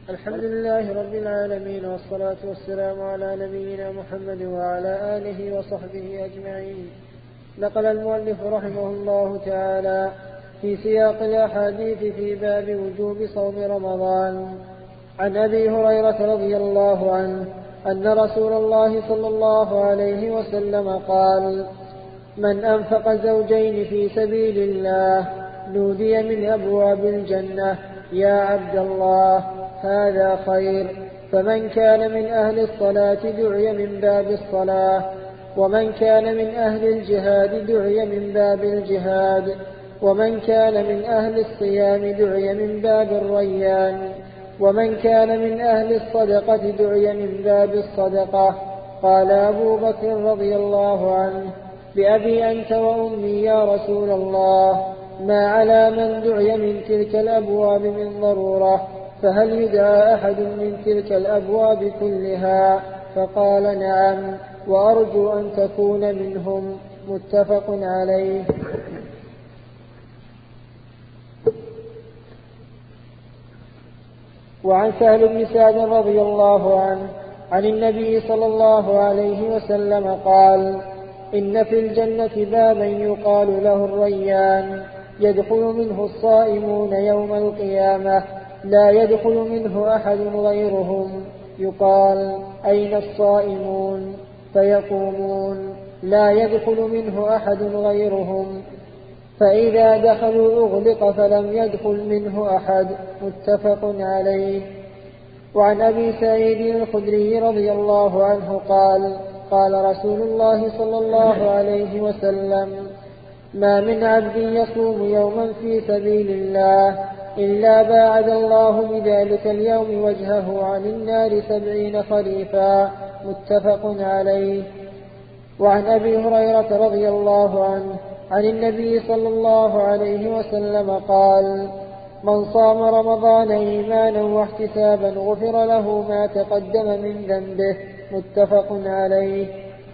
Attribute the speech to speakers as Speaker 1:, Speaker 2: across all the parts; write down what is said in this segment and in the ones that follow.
Speaker 1: الحمد لله رب العالمين، والصلاة والسلام على نبينا محمد وعلى آله وصحبه أجمعين. نقل المؤلف رحمه الله تعالى في سياق الأحاديث في باب وجوب صوم رمضان عن أبي هريرة رضي الله عنه أن رسول الله صلى الله عليه وسلم قال: من أنفق زوجين في سبيل الله نودي من أبواب الجنة: يا عبد الله، هذا خير. فمن كان من أهل الصلاة دعي من باب الصلاة، ومن كان من أهل الجهاد دعي من باب الجهاد، ومن كان من أهل الصيام دعي من باب الريان، ومن كان من أهل الصدقة دعي من باب الصدقة. قال أبو بكر رضي الله عنه: بأبي أنت وأمي يا رسول الله، ما على من دعي من تلك الأبواب من ضرورة، فهل يدعى أحد من تلك الأبواب كلها؟ فقال: نعم، وأرجو أن تكون منهم. متفق عليه. وعن سهل بن سعد رضي الله عنه عن النبي صلى الله عليه وسلم قال: إن في الجنة بابا يقال له الريان، يدخل منه الصائمون يوم القيامة، لا يدخل منه أحد غيرهم. يقال: أين الصائمون؟ فيقومون: لا يدخل منه أحد غيرهم. فإذا دخلوا أغلق فلم يدخل منه أحد. متفق عليه. وعن أبي سعيد الخدري رضي الله عنه قال: قال رسول الله صلى الله عليه وسلم: ما من عبد يصوم يوما في سبيل الله إلا باعد الله بذلك اليوم وجهه عن النار 70 خريفا. متفق عليه. وعن أبي هريرة رضي الله عنه عن النبي صلى الله عليه وسلم قال: من صام رمضان إيمانا واحتسابا غفر له ما تقدم من ذنبه. متفق عليه.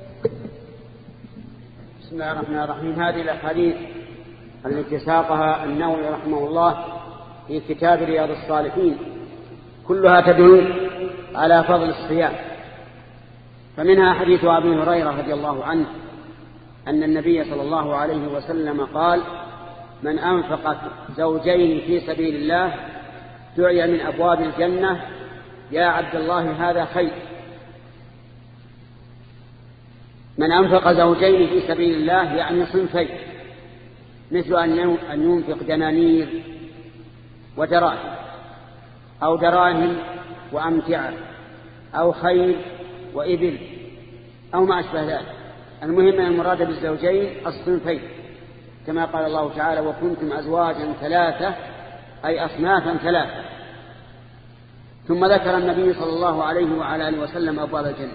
Speaker 2: بسم الله الرحمن الرحيم. هذه الأحاديث التي ساقها النووي رحمه الله في كتاب رياض الصالحين كلها تدل على فضل الصيام. فمنها حديث أبي هريرة رضي الله عنه أن النبي صلى الله عليه وسلم قال: من أنفق زوجين في سبيل الله دعي من أبواب الجنة: يا عبد الله، هذا خير. من أنفق زوجين في سبيل الله يعني صنفين، مثل أن ينفق دنانير ودراهم، أو دراهم وأمتعة، أو خيل وإبل، أو ما أشبه ذلك. المهم أن المراد بالزوجين الصنفين، كما قال الله تعالى: وكنتم أزواجا ثلاثة، أي أصنافا ثلاثة. ثم ذكر النبي صلى الله عليه وعلى آله وسلم أبواب الجنة.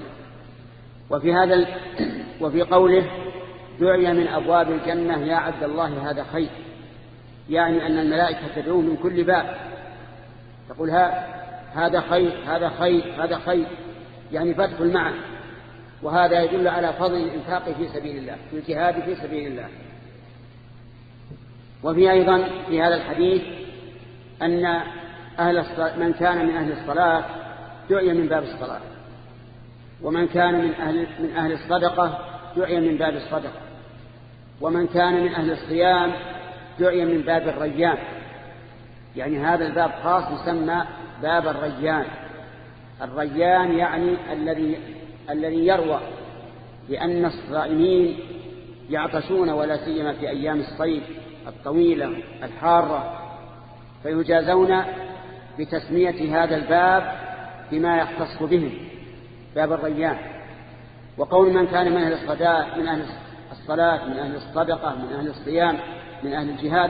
Speaker 2: وفي قوله: دعي من أبواب الجنة يا عبد الله، هذا خير، يعني أن الملائكة تدعوه من كل باب، تقول: هذا خير، هذا خير، هذا خير، يعني فادخل معه. وهذا يدل على فضل الإنفاق في سبيل الله، في الجهاد في سبيل الله. وفي أيضا في هذا الحديث أن من كان من أهل الصلاة دعي من باب الصلاة، ومن كان من أهل الصدقة دعي من باب الصدقة، ومن كان من أهل الصيام دعي من باب الريان. يعني هذا الباب خاص يسمى باب الريان. الريان يعني الذي يروى، لأن الصائمين يعطشون، ولا سيما في أيام الصيف الطويلة الحارة، فيجازون بتسمية هذا الباب بما يختص بهم، باب الريان. وقول من كان من أهل الصلاة، من أهل الصدقة، من أهل الصيام، من أهل الجهاد،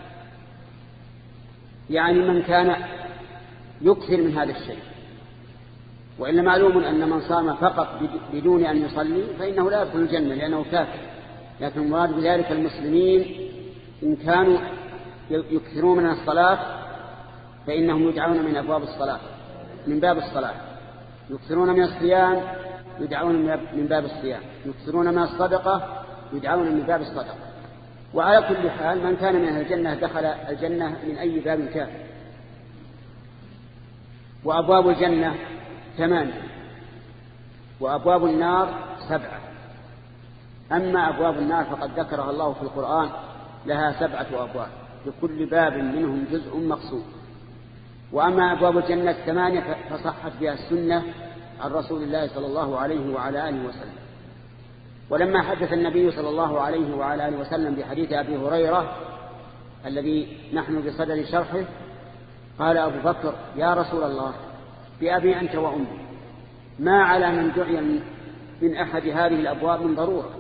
Speaker 2: يعني من كان يكثر من هذا الشيء. وإلا معلوم أن من صام فقط بدون أن يصلي فإنه لا يدخل الجنة لأنه كافر. لكن المراد بذلك المسلمين إن كانوا يكثرون من الصلاة فإنهم يدعون من أبواب الصلاة، من باب الصلاة. يكثرون من الصيام يدعون من باب الصيام، يكثرون من الصدقة يدعون من باب الصدقة. وعلى كل حال من كان من أهل الجنة دخل الجنة من أي باب كان. وأبواب الجنة 8 وأبواب النار 7. أما أبواب النار فقد ذكرها الله في القرآن لها 7 أبواب لكل باب منهم جزء مقسوم. وأما أبواب الجنة 8 فصحت بها السنة عن رسول الله صلى الله عليه وعلى آله وسلم. ولما حدث النبي صلى الله عليه وعلى آله وسلم بحديث أبي هريرة الذي نحن بصدد شرحه قال أبو بكر: يا رسول الله، بأبي أنت وأمي، ما على من دعي من أحد هذه الأبواب من ضرورة.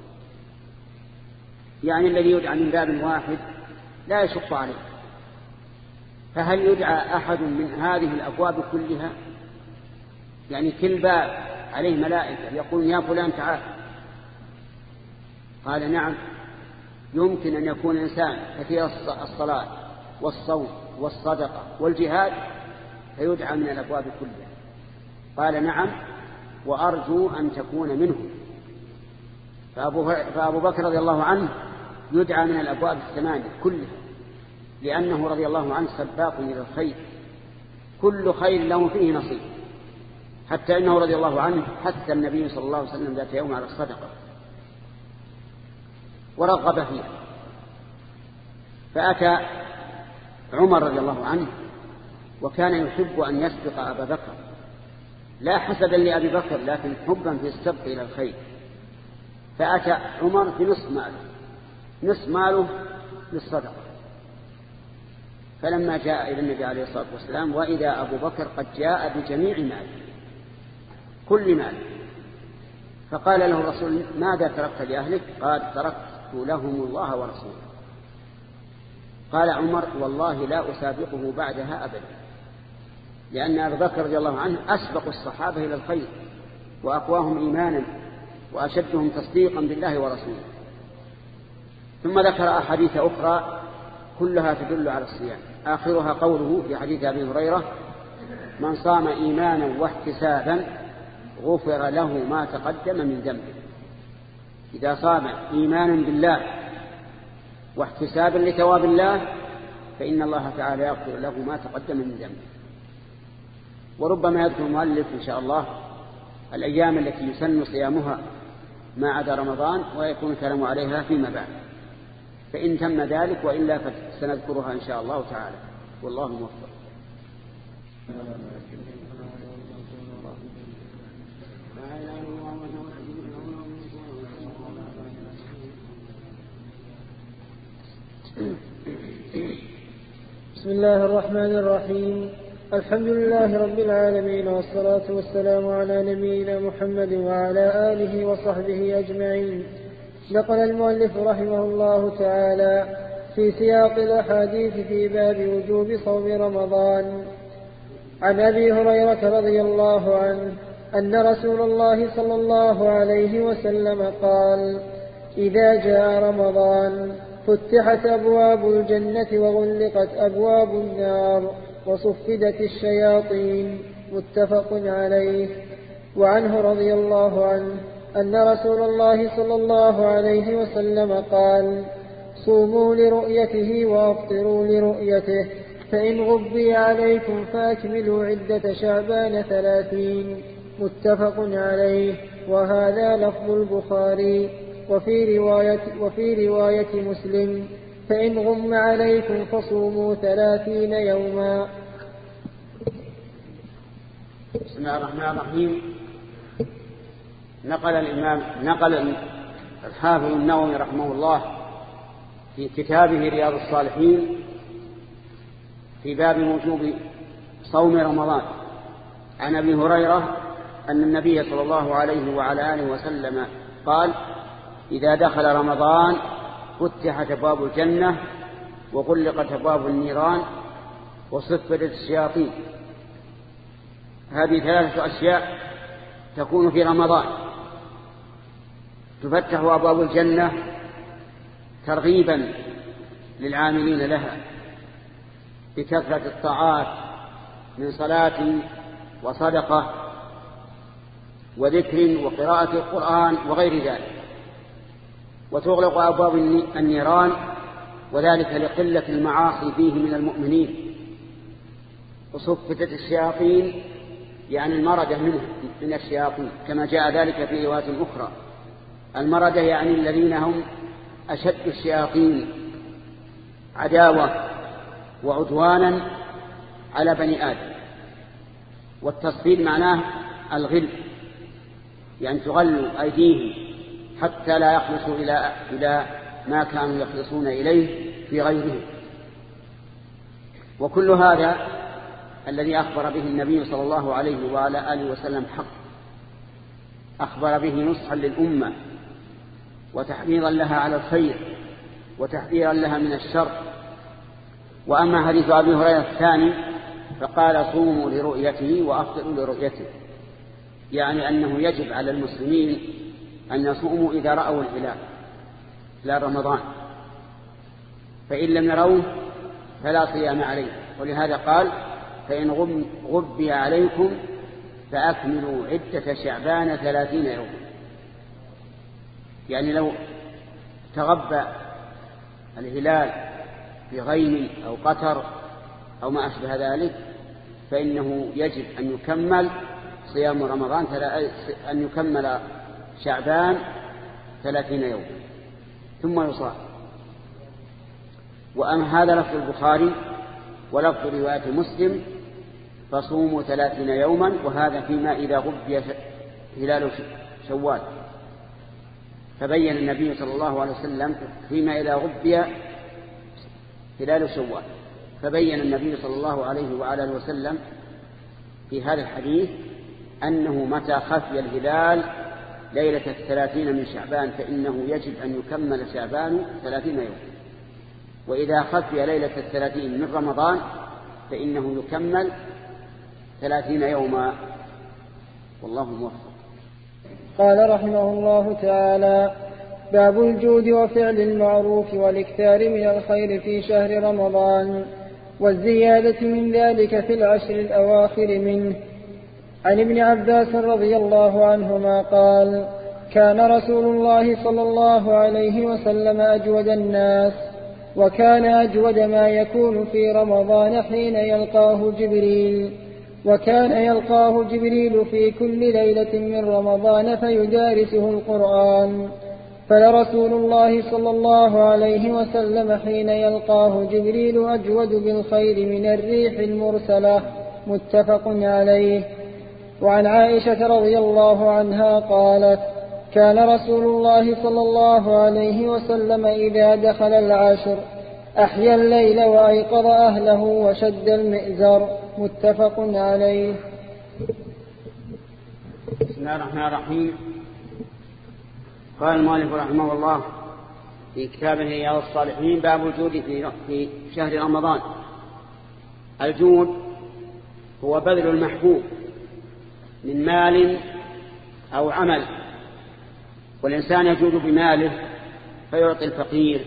Speaker 2: يعني الذي يدعى من باب واحد لا يشق عليه، فهل يدعى أحد من هذه الأبواب كلها؟ يعني كل باب عليه ملائكة يقول: يا فلان تعال. قال: نعم، يمكن أن يكون إنسان كثير الصلاة والصوم والصدقة والجهاد فيدعى من الأبواب كلها. قال: نعم، وأرجو أن تكون منه. فأبو بكر رضي الله عنه يدعى من الأبواب 8 كلها، لأنه رضي الله عنه سباق إلى الخير، كل خير له فيه نصيب، حتى إنه رضي الله عنه حث النبي صلى الله عليه وسلم ذات يوم على الصدقة ورغب فيها. فأتى عمر رضي الله عنه وكان يحب أن يسبق أبا بكر، لا حسدا لأبي بكر لكن حبا في السبق إلى الخير. فأتى عمر بنصف ماله، نصف ماله للصدقة. فلما جاء إلى النبي عليه الصلاة والسلام وإذا أبو بكر قد جاء بجميع ماله كل ماله، فقال له الرسول: ماذا تركت لأهلك؟ قال: تركت لهم الله ورسوله. قال عمر: والله لا أسابقه بعدها أبدا، لأن أبو بكر رضي الله عنه أسبق الصحابة إلى الخير وأقواهم إيمانا وأشدهم تصديقا بالله ورسوله. ثم ذكر أحاديث أخرى كلها تدل على الصيام، آخرها قوله في حديث أبي هريرة: من صام إيمانا واحتسابا غفر له ما تقدم من ذنبه. إذا صام إيمانا بالله واحتسابا لثواب الله فإن الله تعالى يغفر له ما تقدم من ذنبه. وربما يذكر المؤلف إن شاء الله الأيام التي يسن صيامها ما عدا رمضان، ويكون الكلام عليها فيما بعد، فإن تم ذلك، وإلا فسنذكرها إن شاء الله تعالى، والله موفق.
Speaker 1: بسم الله الرحمن الرحيم. الحمد لله رب العالمين، والصلاة والسلام على نبينا محمد وعلى آله وصحبه أجمعين. نقل المؤلف رحمه الله تعالى في سياق الأحاديث في باب وجوب صوم رمضان عن أبي هريرة رضي الله عنه أن رسول الله صلى الله عليه وسلم قال: إذا جاء رمضان فتحت أبواب الجنة وغلقت أبواب النار وصفدت الشياطين. متفق عليه. وعنه رضي الله عنه أن رسول الله صلى الله عليه وسلم قال: صوموا لرؤيته وأفطروا لرؤيته، فإن غبي عليكم فأكملوا عدة شعبان 30. متفق عليه. وهذا لفظ البخاري. وفي رواية مسلم: فإن غم عليكم فصوموا 30 يوما.
Speaker 2: بسم الله الرحمن الرحيم. نقل الحافظ النووي رحمه الله في كتابه رياض الصالحين في باب وجوب صوم رمضان عن أبي هريرة أن النبي صلى الله عليه وعلى آله وسلم قال: إذا دخل رمضان فتحت أبواب الجنة وغلقت أبواب النيران وصفدت الشياطين. هذه 3 أشياء تكون في رمضان: تفتح أبواب الجنة ترغيبا للعاملين لها بكثرة الطاعات من صلاة وصدقة وذكر وقراءة القرآن وغير ذلك. وتغلق أبواب النيران، وذلك لقلة المعاصي فيه من المؤمنين وصفتت الشياطين يعني المردة من الشياطين، كما جاء ذلك في روايات أخرى. المردة يعني الذين هم أشد الشياطين عداوة وعدوانا على بني آدم. والتصفيد معناه الغل، يعني تغل أيديهم حتى لا يخلصوا إلى ما كانوا يخلصون إليه في غيره. وكل هذا الذي أخبر به النبي صلى الله عليه وعلى آله وسلم حق، أخبر به نصحا للأمة وتحريضا لها على الخير وتحذيرا لها من الشر. وأما حديث أبي هريرة الثاني فقال صوموا لرؤيته وأفطروا لرؤيته، يعني أنه يجب على المسلمين أن يصوموا إذا رأوا الهلال لا رمضان، فإن لم يروه فلا صيام عليه. ولهذا قال فإن غبي عليكم فأكملوا عدة شعبان 30 يوما، يعني لو تغبى الهلال في غيم أو قطر أو ما أشبه ذلك فإنه يجب أن يكمل صيام رمضان، أن يكمل شعبان 30 يوما ثم يصام. وأما هذا لفظ البخاري ولفظ رواية مسلم فصوموا 30 يوما، وهذا فيما إذا غبي هلال شوال. فبين النبي صلى الله عليه وسلم فيما إذا غبي هلال شوال، فبين النبي صلى الله عليه وعلى آله وسلم في هذا الحديث أنه متى خفي الهلال ليلة 30 من شعبان فإنه يجب أن يكمل شعبان 30 يوما، وإذا خفي ليلة 30 من رمضان فإنه يكمل 30 يوما، والله موفق.
Speaker 1: قال رحمه الله تعالى: باب الجود وفعل المعروف والإكثار من الخير في شهر رمضان والزيادة من ذلك في العشر الأواخر منه. عن ابن عباس رضي الله عنهما قال: كان رسول الله صلى الله عليه وسلم أجود الناس، وكان أجود ما يكون في رمضان حين يلقاه جبريل، وكان يلقاه جبريل في كل ليلة من رمضان فيدارسه القرآن، فلرسول الله صلى الله عليه وسلم حين يلقاه جبريل أجود بالخير من الريح المرسلة، متفق عليه. وعن عائشة رضي الله عنها قالت: كان رسول الله صلى الله عليه وسلم إذا دخل العشر أحيا الليل وأيقظ أهله وشد المئزر، متفق عليه.
Speaker 2: بسم الله الرحمن الرحيم. قال المؤلف رحمه الله في كتابه رياض الصالحين: باب الجود في شهر رمضان. الجود هو بذل المحبوب من مال أو عمل، والإنسان يجود بماله فيعطي الفقير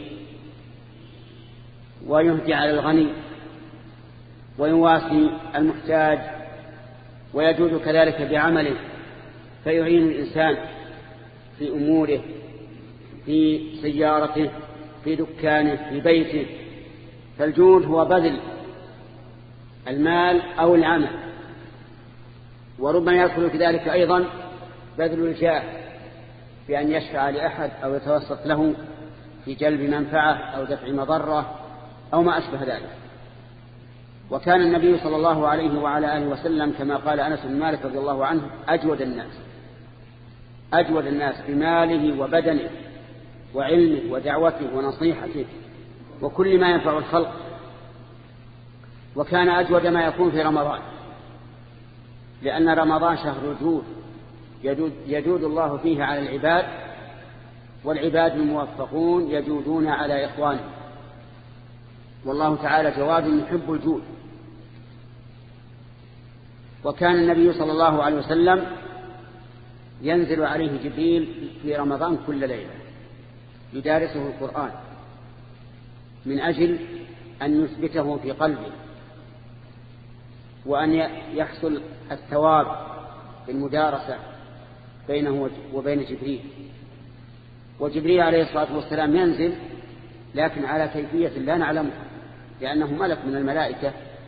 Speaker 2: ويهدي على الغني ويواسي المحتاج، ويجود كذلك بعمله فيعين الإنسان في أموره، في سيارته، في دكانه، في بيته. فالجود هو بذل المال أو العمل، وربما يدخل في ذلك أيضا بذل الجاه بأن يشفع لأحد أو يتوسط له في جلب منفعة أو دفع مضرة أو ما أشبه ذلك. وكان النبي صلى الله عليه وعلى آله وسلم كما قال أنس بن مالك رضي الله عنه أجود الناس بماله وبدنه وعلمه ودعوته ونصيحته وكل ما ينفع الخلق. وكان أجود ما يكون في رمضان، لأن رمضان شهر الجود، يجود الله فيه على العباد، والعباد الموفقون يجودون على إخوانهم، والله تعالى جواد يحب الجود. وكان النبي صلى الله عليه وسلم ينزل عليه جبريل في رمضان كل ليلة يدارسه القرآن من أجل أن يثبته في قلبه، وأن يحصل الثواب بالمدارسة بينه وبين جبريل. وجبريل عليه الصلاة والسلام ينزل لكن على كيفية لا نعلمها، لأنه ملك من الملائكة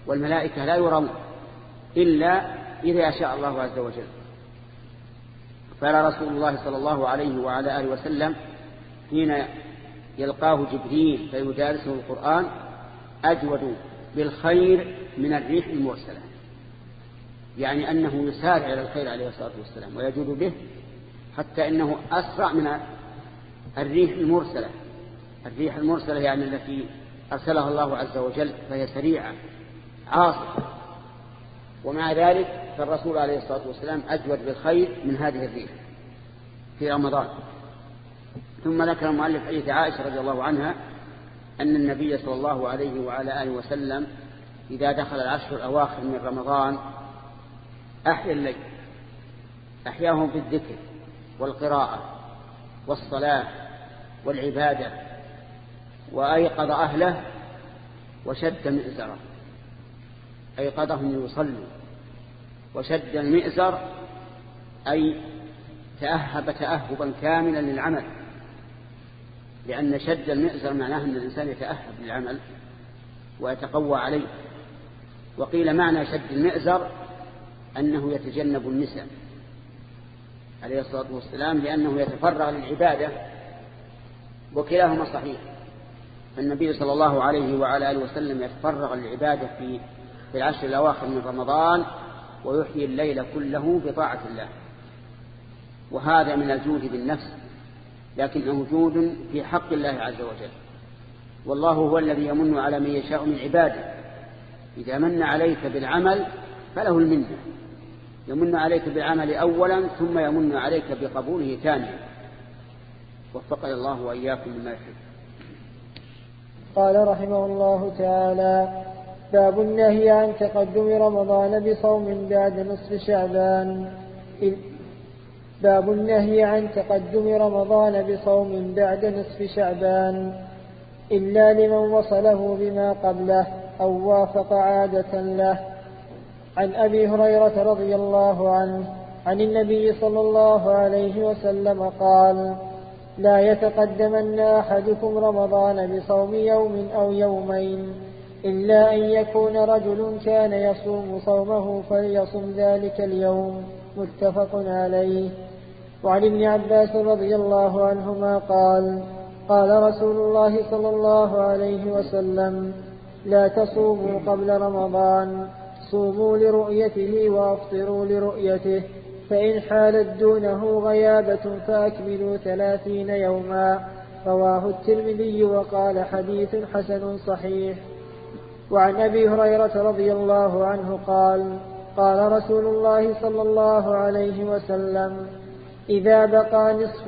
Speaker 2: والملائكة لا يرون إلا إذا شاء الله عز وجل. فلا رسول الله صلى الله عليه وعلى آله وسلم حين يلقاه جبريل فيدارسه القرآن أجود بالخير من الريح المرسلة، يعني أنه يسارع إلى الخير عليه الصلاة والسلام ويجود به، حتى إنه أسرع من الريح المرسلة. الريح المرسلة يعني التي أرسلها الله عز وجل، فهي سريعة عاصفة، ومع ذلك فالرسول عليه الصلاة والسلام أجود بالخير من هذه الريح في رمضان. ثم ذكر المؤلف حديث عائشة رضي الله عنها أن النبي صلى الله عليه وعلى آله وسلم إذا دخل العشر الأواخر من رمضان أحيا الليل، أحياهم في الذكر والقراءة والصلاة والعبادة، وأيقظ أهله وشد مئزره، أيقظهم يصلوا، وشد المئزر أي تأهب تأهبا كاملا للعمل، لأن شد المئزر معناه أن الإنسان يتأهب للعمل ويتقوى عليه. وقيل معنى شد المئزر أنه يتجنب النساء عليه الصلاة والسلام، لأنه يتفرغ للعبادة، وكلاهما صحيح. فالنبي صلى الله عليه وعلى آله وسلم يتفرغ للعبادة في العشر الأواخر من رمضان، ويحيي الليل كله بطاعة الله، وهذا من الجود بالنفس، لكنه جود في حق الله عز وجل. والله هو الذي يمن على من يشاء من عباده، إذا من عليك بالعمل فله المنة، يمن عليك بالعمل أولا ثم يمن عليك بقبوله ثانيا. وفقنا الله وإياكم مما يحب.
Speaker 1: قال رحمه الله تعالى: باب النهي عن تقدم رمضان بصوم بعد نصف شعبان. باب النهي عن تقدم رمضان بصوم بعد نصف شعبان إلا لمن وصله بما قبله أو وافق عادة له. عن أبي هريرة رضي الله عنه عن النبي صلى الله عليه وسلم قال: لا يتقدمن أحدكم رمضان بصوم يوم أو يومين إلا أن يكون رجل كان يصوم صومه فليصم ذلك اليوم. متفق عليه. وعن ابن عباس رضي الله عنهما قال: قال رسول الله صلى الله عليه وسلم: لا تصوموا قبل رمضان، صوموا لرؤيته وافطروا لرؤيته، فإن حالت دونه غيابة فأكملوا 30 يوما. رواه الترمذي وقال: حديث حسن صحيح. وعن أبي هريرة رضي الله عنه قال: قال رسول الله صلى الله عليه وسلم: إذا بقي نصف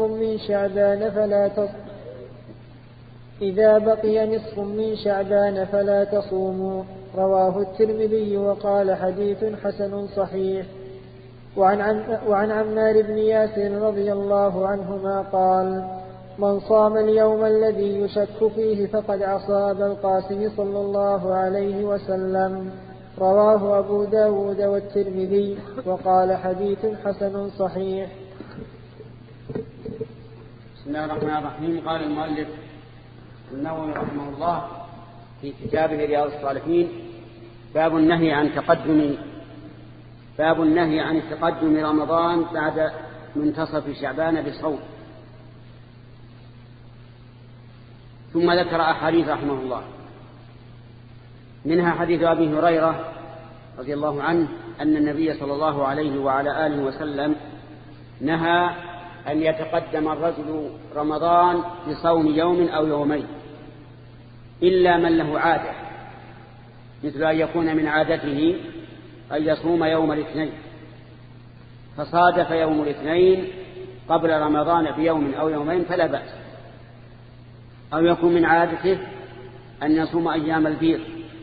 Speaker 1: من شعبان فلا تصوموا. رواه الترمذي وقال: حديث حسن صحيح. وعن عمار بن ياسر رضي الله عنهما قال: من صام اليوم الذي يشك فيه فقد عصى أبا القاسم صلى الله عليه وسلم. رواه أبو داود والترمذي وقال: حديث حسن صحيح.
Speaker 2: بسم الله الرحمن الرحيم. قال المؤلف النووي رحمه الله في كتابه رياض الصالحين: باب النهي عن تقدم رمضان بعد منتصف شعبان بصوم. ثم ذكر أحاديث رحمه الله، منها حديث أبي هريرة رضي الله عنه أن النبي صلى الله عليه وعلى آله وسلم نهى أن يتقدم الرجل رمضان بصوم يوم أو يومين إلا من له عادة، مثل أن يكون من عادته أن يصوم يوم الاثنين فصادف يوم الاثنين قبل رمضان بيوم أو يومين فلا بأس، أو يكون من عادته أن يصوم أيام البيض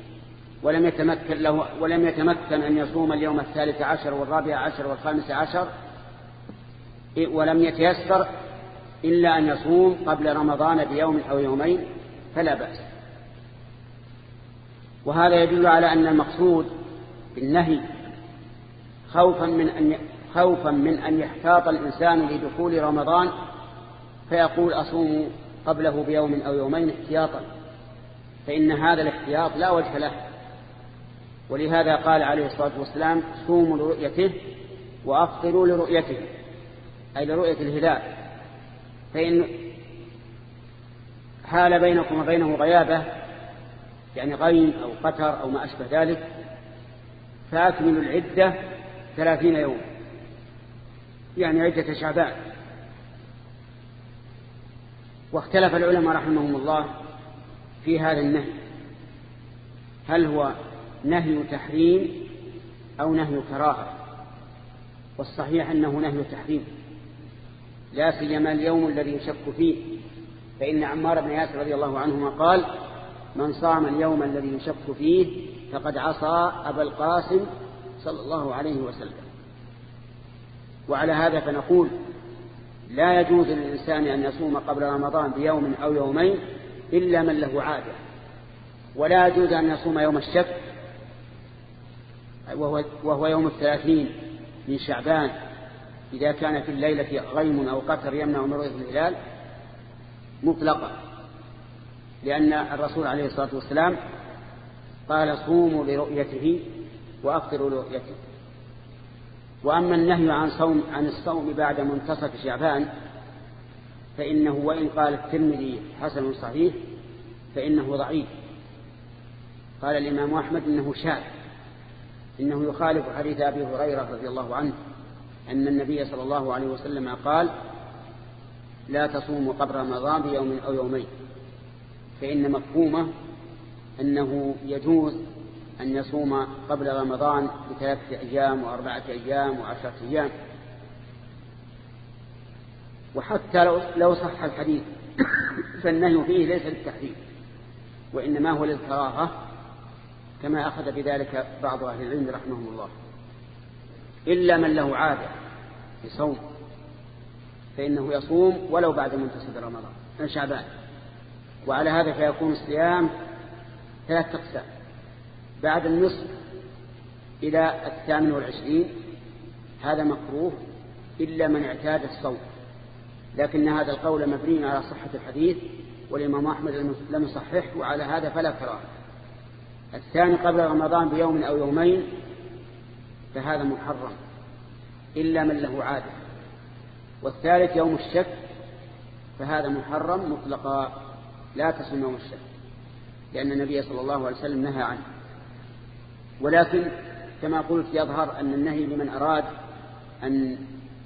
Speaker 2: ولم يتمكن أن يصوم اليوم 13 و14 و15 ولم يتيسر إلا أن يصوم قبل رمضان بيوم أو يومين فلا بأس. وهذا يدل على أن المقصود بالنهي خوفا من أن يحتاط الإنسان لدخول رمضان فيقول أصوم قبله بيوم أو يومين احتياطا، فإن هذا الاحتياط لا وجه له، ولهذا قال عليه الصلاة والسلام صوموا لرؤيته وأفطروا لرؤيته، أي لرؤية الهلال، فإن حال بينكم وبينه غيابة يعني غيم أو قتر أو ما أشبه ذلك فأكملوا العدة 30 يوم، يعني عدة شعبان. واختلف العلماء رحمهم الله في هذا النهي، هل هو نهي تحريم أو نهي كراهة؟ والصحيح أنه نهي تحريم، لا سيما اليوم الذي يشك فيه، فإن عمار بن ياسر رضي الله عنهما قال: من صام اليوم الذي يشك فيه فقد عصى أبا القاسم صلى الله عليه وسلم. وعلى هذا فنقول لا يجوز للإنسان أن يصوم قبل رمضان بيوم أو يومين إلا من له عادة، ولا يجوز أن يصوم يوم الشك وهو يوم 30 من شعبان إذا كان في الليلة غيم أو قتر يمنع من رؤية الهلال مطلقا، لأن الرسول عليه الصلاة والسلام قال: صوموا لرؤيته وأفطروا لرؤيته. وأما النهي عن الصوم بعد منتصف شعبان فإنه وإن قال الترمذي حسن صحيح فإنه ضعيف. قال الإمام أحمد إنه شاذ، إنه يخالف حديث أبي هريرة رضي الله عنه أن النبي صلى الله عليه وسلم قال: لا تصوموا قبل رمضان بيوم أو يومين، فإن مفهومه أنه يجوز أن يصوم قبل رمضان ب3 أيام و4 أيام و10 أيام. وحتى لو صح الحديث فالنهي فيه ليس للتحريم وإنما هو للكراهة، كما أخذ بذلك بعض أهل العلم رحمهم الله، إلا من له عادة يصوم فإنه يصوم ولو بعد منتصف رمضان من شعبان. وعلى هذا فيكون الصيام 3 أقسام: بعد النصف إلى 28 هذا مكروه إلا من اعتاد الصوم، لكن هذا القول مبني على صحة الحديث والإمام أحمد لم يصححه، وعلى هذا فلا كراهة. الثاني قبل رمضان بيوم أو يومين فهذا محرم إلا من له عادة. والثالث يوم الشك فهذا محرم مطلقا، لا تصوم يوم الشك، لأن النبي صلى الله عليه وسلم نهى عنه. ولكن كما قلت يظهر أن النهي لمن أراد أن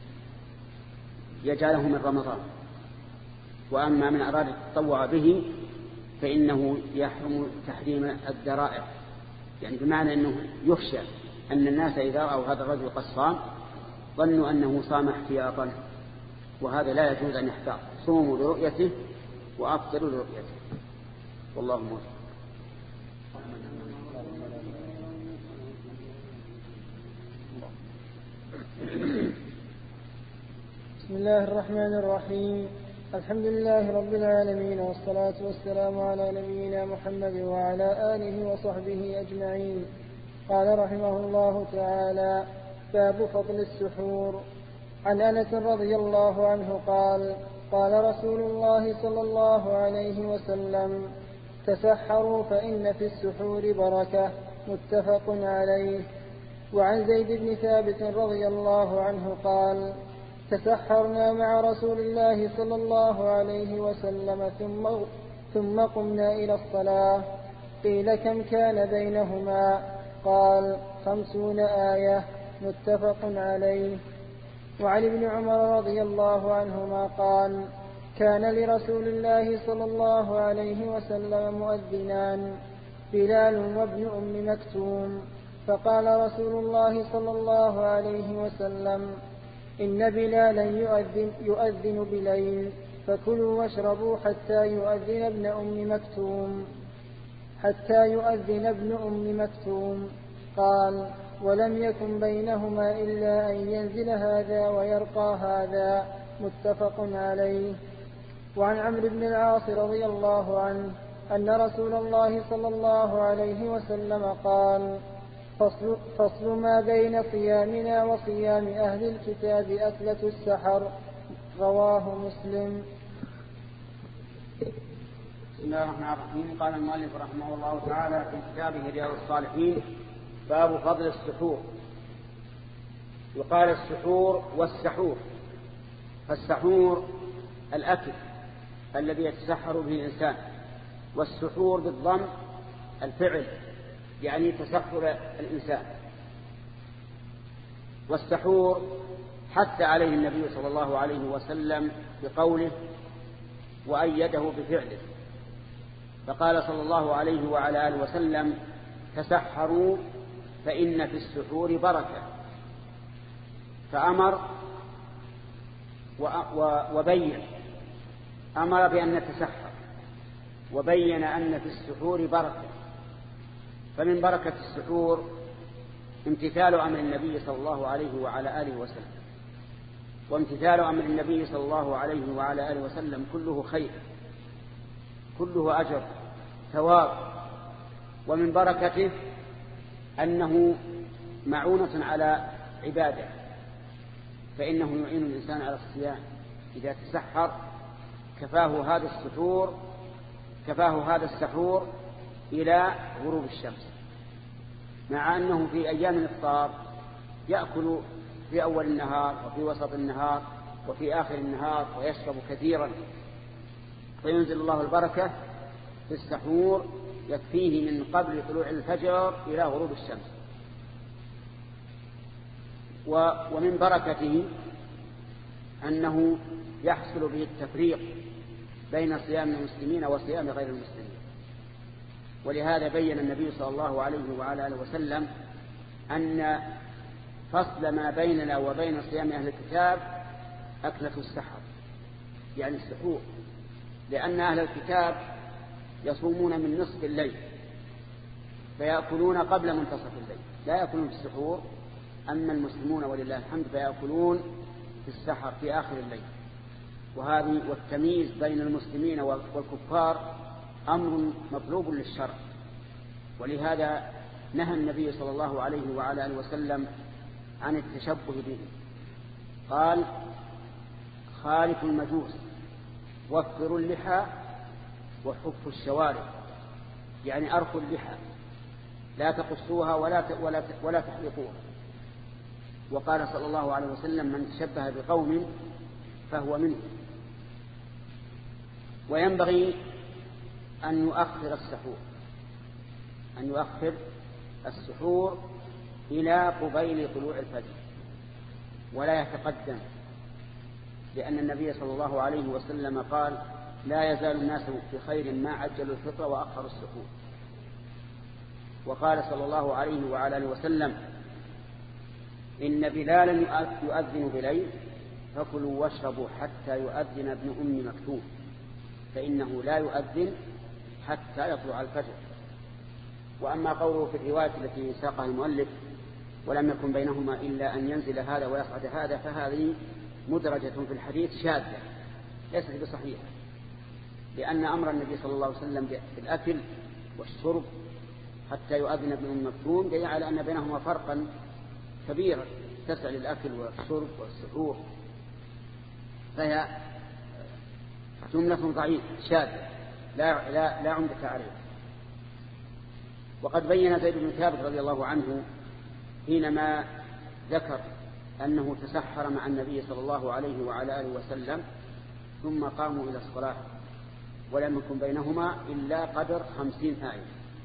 Speaker 2: يجعله من رمضان، وأما من أراد التطوع به فإنه يحرم تحريم الذرائع، يعني بمعنى أنه يخشى أن الناس إذا رأوا هذا الرجل قد صام ظنوا أنه صام احتياطا، وهذا لا يجوز أن يحتاط. صوموا لرؤيته وأفطروا لرؤيته، والله موفق.
Speaker 1: بسم الله الرحمن الرحيم. الحمد لله رب العالمين، والصلاة والسلام على نبينا محمد وعلى آله وصحبه أجمعين. قال رحمه الله تعالى: باب فضل السحور. عن أنس رضي الله عنه قال: قال رسول الله صلى الله عليه وسلم: تسحروا فإن في السحور بركة. متفق عليه. وعن زيد بن ثابت رضي الله عنه قال: تسحرنا مع رسول الله صلى الله عليه وسلم ثم قمنا إلى الصلاة. قيل: كم كان بينهما؟ قال: 50 آية. متفق عليه. وعن ابن عمر رضي الله عنهما قال: كان لرسول الله صلى الله عليه وسلم مؤذنان، بلال وابن أم مكتوم، فقال رسول الله صلى الله عليه وسلم: إن بلالا يؤذن بليل، فكلوا واشربوا حتى يؤذن ابن أم مكتوم. قال: ولم يكن بينهما إلا أن ينزل هذا ويرقى هذا. متفق عليه. وعن عمرو بن العاص رضي الله عنه أن رسول الله صلى الله عليه وسلم قال: فصل ما بين صيامنا وصيام أهل الكتاب أكلة السحر. رواه مسلم.
Speaker 2: بسم الله الرحمن الرحيم. قال المؤلف رحمه الله تعالى في كتابه رياض الصالحين: باب فضل السحور. يقال السحور والسحور. فالسحور الأكل الذي يتسحر به الإنسان، والسحور بالضم الفعل يعني تسحر الإنسان. والسحور حث عليه النبي صلى الله عليه وسلم بقوله وأيده بفعله، فقال صلى الله عليه وعلى آله وسلم تسحروا فإن في السحور بركة. فأمر وبين، أمر بأن نتسحر وبين أن في السحور بركة. فمن بركة السحور امتثال أمر النبي صلى الله عليه وعلى آله وسلم، وامتثال أمر النبي صلى الله عليه وعلى آله وسلم كله خير، كله أجر ثواب. ومن بركته أنه معونة على عباده، فإنه يعين الإنسان على الصيام. إذا تسحر كفاه هذا السحور إلى غروب الشمس، مع أنه في أيام الإفطار يأكل في أول النهار وفي وسط النهار وفي آخر النهار ويشرب كثيرا، فينزل الله البركة في السحور يكفيه من قبل طلوع الفجر إلى غروب الشمس. ومن بركته أنه يحصل به التفريق بين صيام المسلمين وصيام غير المسلمين. ولهذا بين النبي صلى الله عليه وعلى آله وسلم أن فصل ما بيننا وبين صيام أهل الكتاب أكلة السحر، يعني السحور، لأن أهل الكتاب يصومون من نصف الليل فيأكلون قبل منتصف الليل، لا يأكلون في السحور. أما المسلمون ولله الحمد فيأكلون في السحر في آخر الليل. وهذه والتمييز بين المسلمين والكفار أمر مطلوب للشرع، ولهذا نهى النبي صلى الله عليه وعلى آله وسلم عن التشبه به. قال خالفوا المجوس وفروا اللحى وحفوا الشوارب، يعني أرخوا اللحى لا تقصوها ولا تحلقوها. وقال صلى الله عليه وسلم من تشبه بقوم فهو منه. وينبغي أن يؤخر السحور إلى قبيل طلوع الفجر ولا يتقدم، لأن النبي صلى الله عليه وسلم قال لا يزال الناس بخير ما عجلوا الفطر وأخروا السحور. وقال صلى الله عليه وعلى آله وسلم إن بلالا يؤذن بليل فكلوا واشربوا حتى يؤذن ابن أم مكتوم فإنه لا يؤذن حتى يطلع الفجر. وأما قوله في الرواية التي ساقها المؤلف ولم يكن بينهما إلا أن ينزل هذا ويصعد هذا، فهذه مدرجة في الحديث شاذة ليست بصحيحة، لأن أمر النبي صلى الله عليه وسلم بالأكل والشرب حتى يؤذن ابن أم مكتوم دليل على أن بينهما فرقا كبيرا تسع للأكل والشرب والسحور، فهي جملة ضعيفة شاذة لا عمدة عليها. وقد بين زيد بن ثابت رضي الله عنه حينما ذكر أنه تسحر مع النبي صلى الله عليه وعلى آله وسلم ثم قاموا إلى الصلاة ولم يكن بينهما إلا قدر 50 آية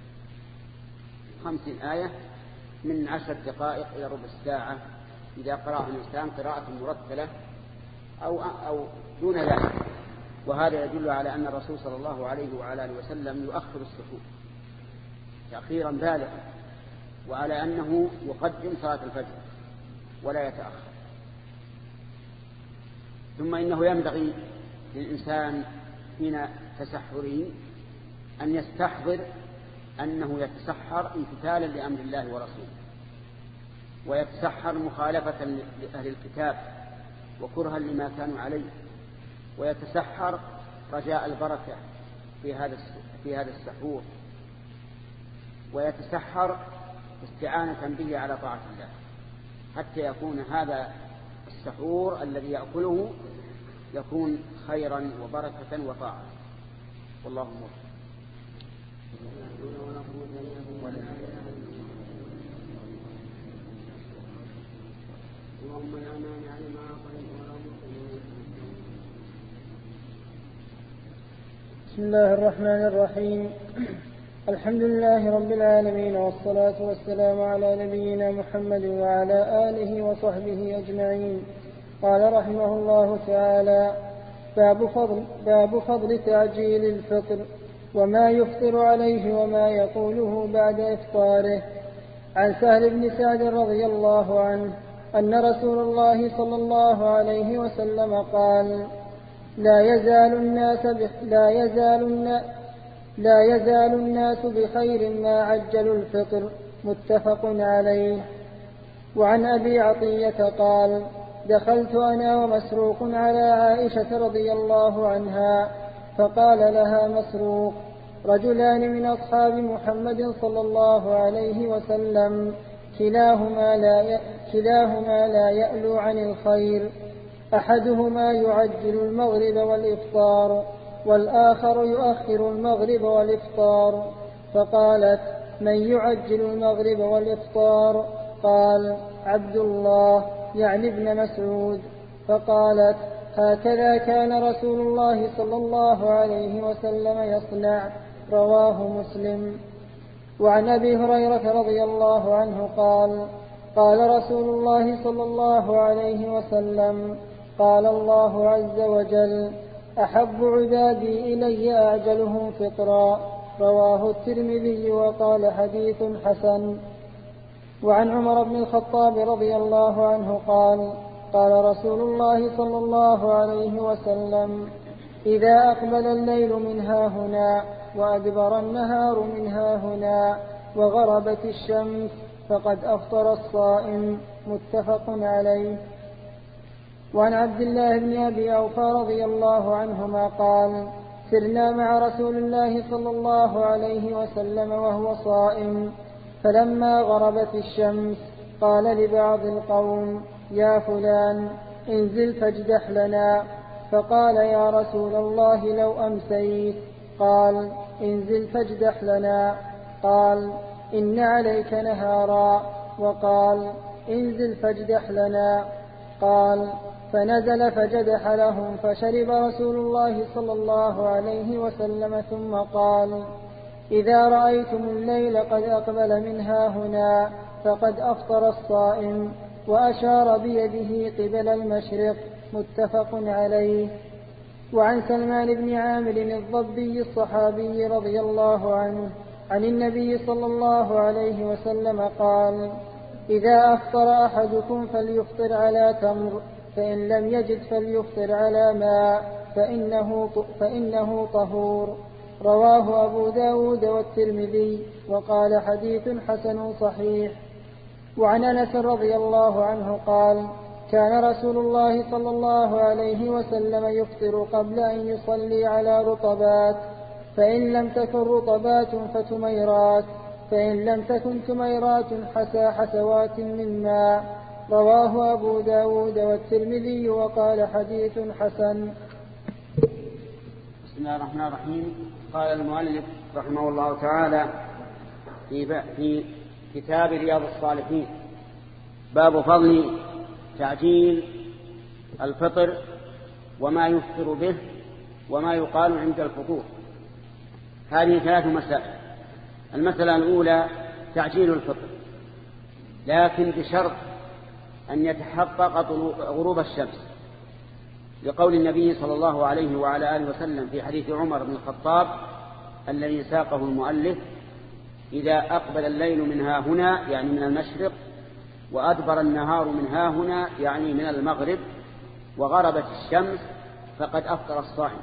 Speaker 2: 50 آية من 10 دقائق إلى ربع ساعة إذا قرأها الإنسان قراءة مرتلة أو دون ذلك. وهذا يدل على أن الرسول صلى الله عليه وعلى آله وسلم يؤخر السحور تأخيرا بالغا، وعلى أنه يقدم صلاة الفجر ولا يتأخر. ثم إنه ينبغي للإنسان حين تسحره أن يستحضر أنه يتسحر امتثالا لأمر الله ورسوله، ويتسحر مخالفة لأهل الكتاب وكرها لما كانوا عليه، ويتسحر رجاء البركة في هذا السحور، ويتسحر استعانة به على طاعة الله، حتى يكون هذا السحور الذي يأكله يكون خيرا وبركة وطاعة. والله موفق. اللهم لا مانع لما أعطيت ولا معطي.
Speaker 1: بسم الله الرحمن الرحيم. الحمد لله رب العالمين، والصلاة والسلام على نبينا محمد وعلى آله وصحبه أجمعين. قال رحمه الله تعالى: باب فضل تعجيل الفطر وما يفطر عليه وما يقوله بعد إفطاره. عن سهل بن سعد رضي الله عنه أن رسول الله صلى الله عليه وسلم قال: لا يزال الناس بخير ما عجلوا الفطر. متفق عليه. وعن أبي عطية قال: دخلت أنا ومسروق على عائشة رضي الله عنها، فقال لها مسروق: رجلان من أصحاب محمد صلى الله عليه وسلم كلاهما لا يألو عن الخير، أحدهما يعجل المغرب والإفطار، والآخر يؤخر المغرب والإفطار. فقالت: من يعجل المغرب والإفطار؟ قال: عبد الله، يعني ابن مسعود. فقالت: هكذا كان رسول الله صلى الله عليه وسلم يصنع. رواه مسلم. وعن أبي هريرة رضي الله عنه قال: قال رسول الله صلى الله عليه وسلم: قال الله عز وجل: أحب عبادي إلي أعجلهم فطرا. رواه الترمذي وقال: حديث حسن. وعن عمر بن الخطاب رضي الله عنه قال: قال رسول الله صلى الله عليه وسلم: إذا أقبل الليل من هاهنا وأدبر النهار من هاهنا وغربت الشمس فقد أفطر الصائم. متفق عليه. وعن عبد الله بن أبي أوفى رضي الله عنهما قال: سرنا مع رسول الله صلى الله عليه وسلم وهو صائم، فلما غربت الشمس قال لبعض القوم: يا فلان، انزل فاجدح لنا. فقال: يا رسول الله، لو أمسيت. قال: انزل فاجدح لنا. قال: إن عليك نهارا. وقال: انزل فاجدح لنا. قال: فنزل فجدح لهم، فشرب رسول الله صلى الله عليه وسلم ثم قال: إذا رأيتم الليل قد أقبل من هاهنا فقد أفطر الصائم، وأشار بيده قبل المشرق. متفق عليه. وعن سلمان بن عامر الضبي الصحابي رضي الله عنه عن النبي صلى الله عليه وسلم قال: إذا أفطر أحدكم فليفطر على تمر، فإن لم يجد فليفطر على ماء، فإنه طهور. رواه أبو داود والترمذي وقال: حديث حسن صحيح. وعن أنس رضي الله عنه قال: كان رسول الله صلى الله عليه وسلم يفطر قبل أن يصلي على رطبات، فإن لم تكن رطبات فتميرات، فإن لم تكن تميرات حسوات من ماء. رواه أبو داود والترمذي وقال: حديث حسن.
Speaker 2: بسم الله الرحمن الرحيم. قال المؤلف رحمه الله تعالى في كتاب رياض الصالحين: باب فضل تعجيل الفطر وما يفطر به وما يقال عند الفطور. هذه 3 مسائل. المسألة الأولى تعجيل الفطر، لكن بشرط أن يتحقق غروب الشمس، لقول النبي صلى الله عليه وعلى آله وسلم في حديث عمر بن الخطاب الذي ساقه المؤلف: إذا أقبل الليل من هاهنا، يعني من المشرق، وأدبر النهار من هاهنا، يعني من المغرب، وغربت الشمس فقد أفطر الصائم.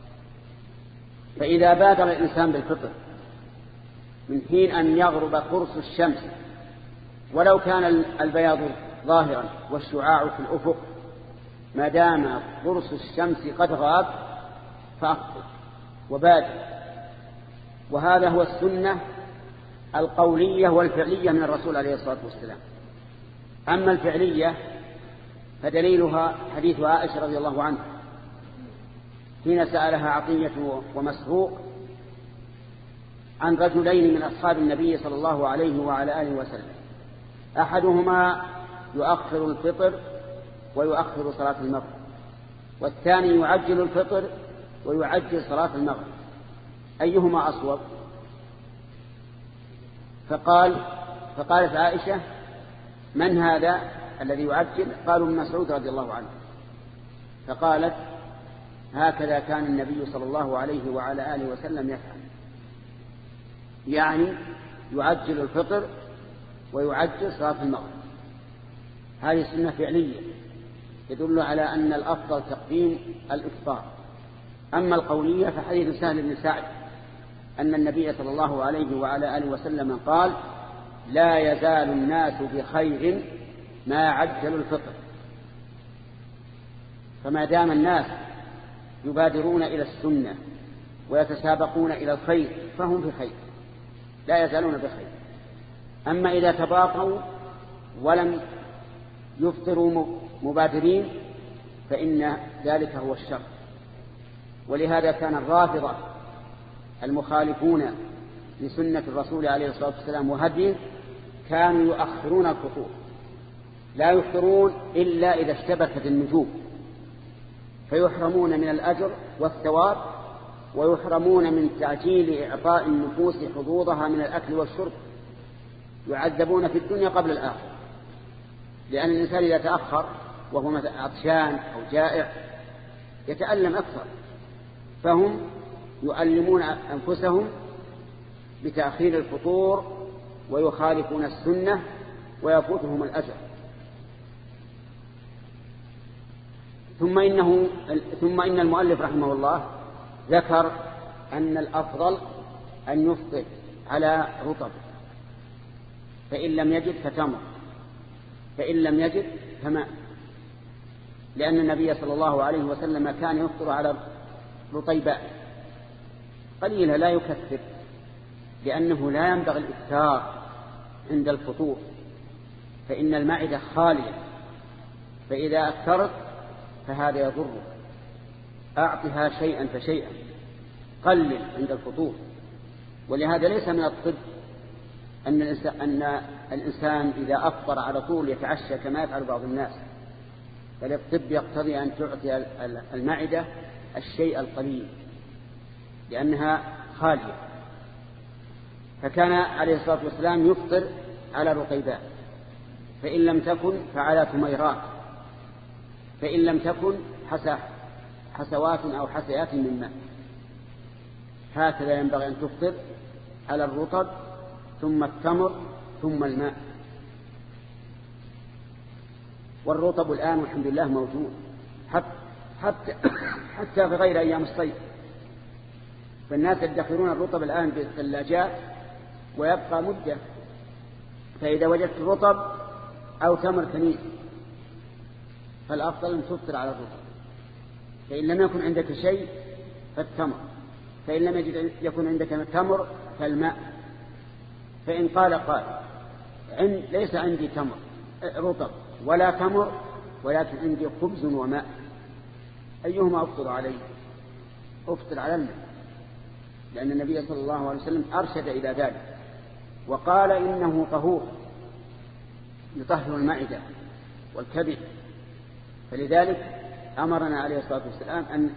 Speaker 2: فإذا بادر الإنسان بالفطر من حين أن يغرب قرص الشمس، ولو كان البياض ظاهرا والشعاع في الأفق، ما دام قرص الشمس قد غاب فأفطر وبادر. وهذا هو السنة القولية والفعلية من الرسول عليه الصلاة والسلام. أما الفعلية فدليلها حديث عائشة رضي الله عنها حين سألها عطية ومسروق عن رجلين من أصحاب النبي صلى الله عليه وعلى آله وسلم، أحدهما يؤخر الفطر ويؤخر صلاة المغرب، والثاني يعجل الفطر ويعجل صلاة المغرب، أيهما أصوب؟ فقالت عائشة: من هذا الذي يعجل؟ قالوا: ابن مسعود رضي الله عنه. فقالت: هكذا كان النبي صلى الله عليه وعلى آله وسلم يفعل، يعني يعجل الفطر ويعجل صلاة المغرب. هذه سنة فعلية يدل على أن الأفضل تقديم الإفطار. أما القولية فحديث سهل بن سعد أن النبي صلى الله عليه وعلى آله وسلم قال: لا يزال الناس بخير ما عجلوا الفطر. فما دام الناس يبادرون إلى السنة ويتسابقون إلى الخير فهم بخير، لا يزالون بخير. أما إذا تباطؤوا ولم يفطروا مبادرين فإن ذلك هو الشر. ولهذا كان الرافضة المخالفون لسنة الرسول عليه الصلاة والسلام وهديه كانوا يؤخرون الفطور، لا يفطرون إلا إذا اشتبكت النجوم، فيحرمون من الأجر والثواب، ويحرمون من تعجيل إعطاء النفوس حظوظها من الأكل والشرب، يعذبون في الدنيا قبل الآخرة، لأن الإنسان إذا تأخر وهو عطشان أو جائع يتألم أكثر، فهم يؤلمون أنفسهم بتأخير الفطور ويخالفون السنة ويفوتهم الأجر. ثم إن المؤلف رحمه الله ذكر أن الأفضل أن يفطر على رطب، فإن لم يجد فتمر، فإن لم يجد فماء، لأن النبي صلى الله عليه وسلم كان يفطر على رطيبات قليلة لا يكثر، لأنه لا ينبغي الإكثار عند الفطور، فإن المعدة خالية، فإذا أكثرت فهذا يضره. أعطها شيئا فشيئا، قلل عند الفطور. ولهذا ليس من الطب أن الإنسان إذا أفطر على طول يتعشى كما يفعل بعض الناس، بل الطب يقتضي أن تعطي المعدة الشيء القليل لأنها خالية. فكان عليه الصلاة والسلام يفطر على رطيبات، فإن لم تكن فعلى تميرات، فإن لم تكن حسوات أو حسيات من ماء. هكذا ينبغي أن تفطر على الرطب ثم التمر ثم الماء. والرطب الآن والحمد لله موجود حتى في غير أيام الصيف، فالناس يدخرون الرطب الآن بالثلاجات ويبقى مدة، فإذا وجدت رطب أو تمر كنيس فالأفضل أن تفطر على الرطب، فإن لم يكن عندك شيء فالتمر، فإن لم يكن عندك تمر فالماء. فإن قال ليس عندي تمر رطب ولا تمر ولكن عندي خبز وماء، أيهما أفطر عليه؟ أفطر على الماء، لأن النبي صلى الله عليه وسلم أرشد إلى ذلك وقال إنه طهور يطهر المعدة والكبد، فلذلك أمرنا عليه الصلاة والسلام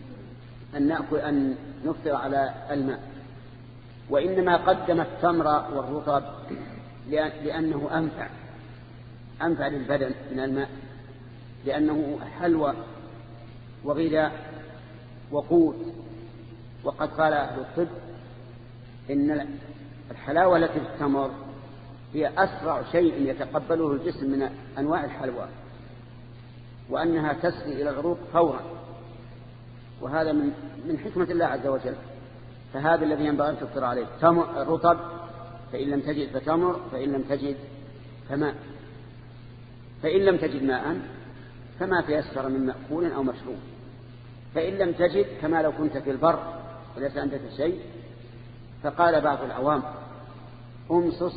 Speaker 2: أن نفطر على الماء. وإنما قدم التمر والرطب لأنه أنفع للبدن من الماء، لأنه حلوى وغذاء وقوت. وقد قال أهل الطب إن الحلاوة التي في التمر هي أسرع شيء يتقبله الجسم من أنواع الحلوى، وأنها تسري إلى العروق فورا، وهذا من حكمة الله عز وجل. فهذا الذي ينبغي أن تفطر عليه رطب، فإن لم تجد فتمر، فإن لم تجد فماء، فإن لم تجد ماء فما تيسر من مأكول أو مشروب، فإن لم تجد كما لو كنت في البر وليس عندك شيء. فقال بعض العوام امصص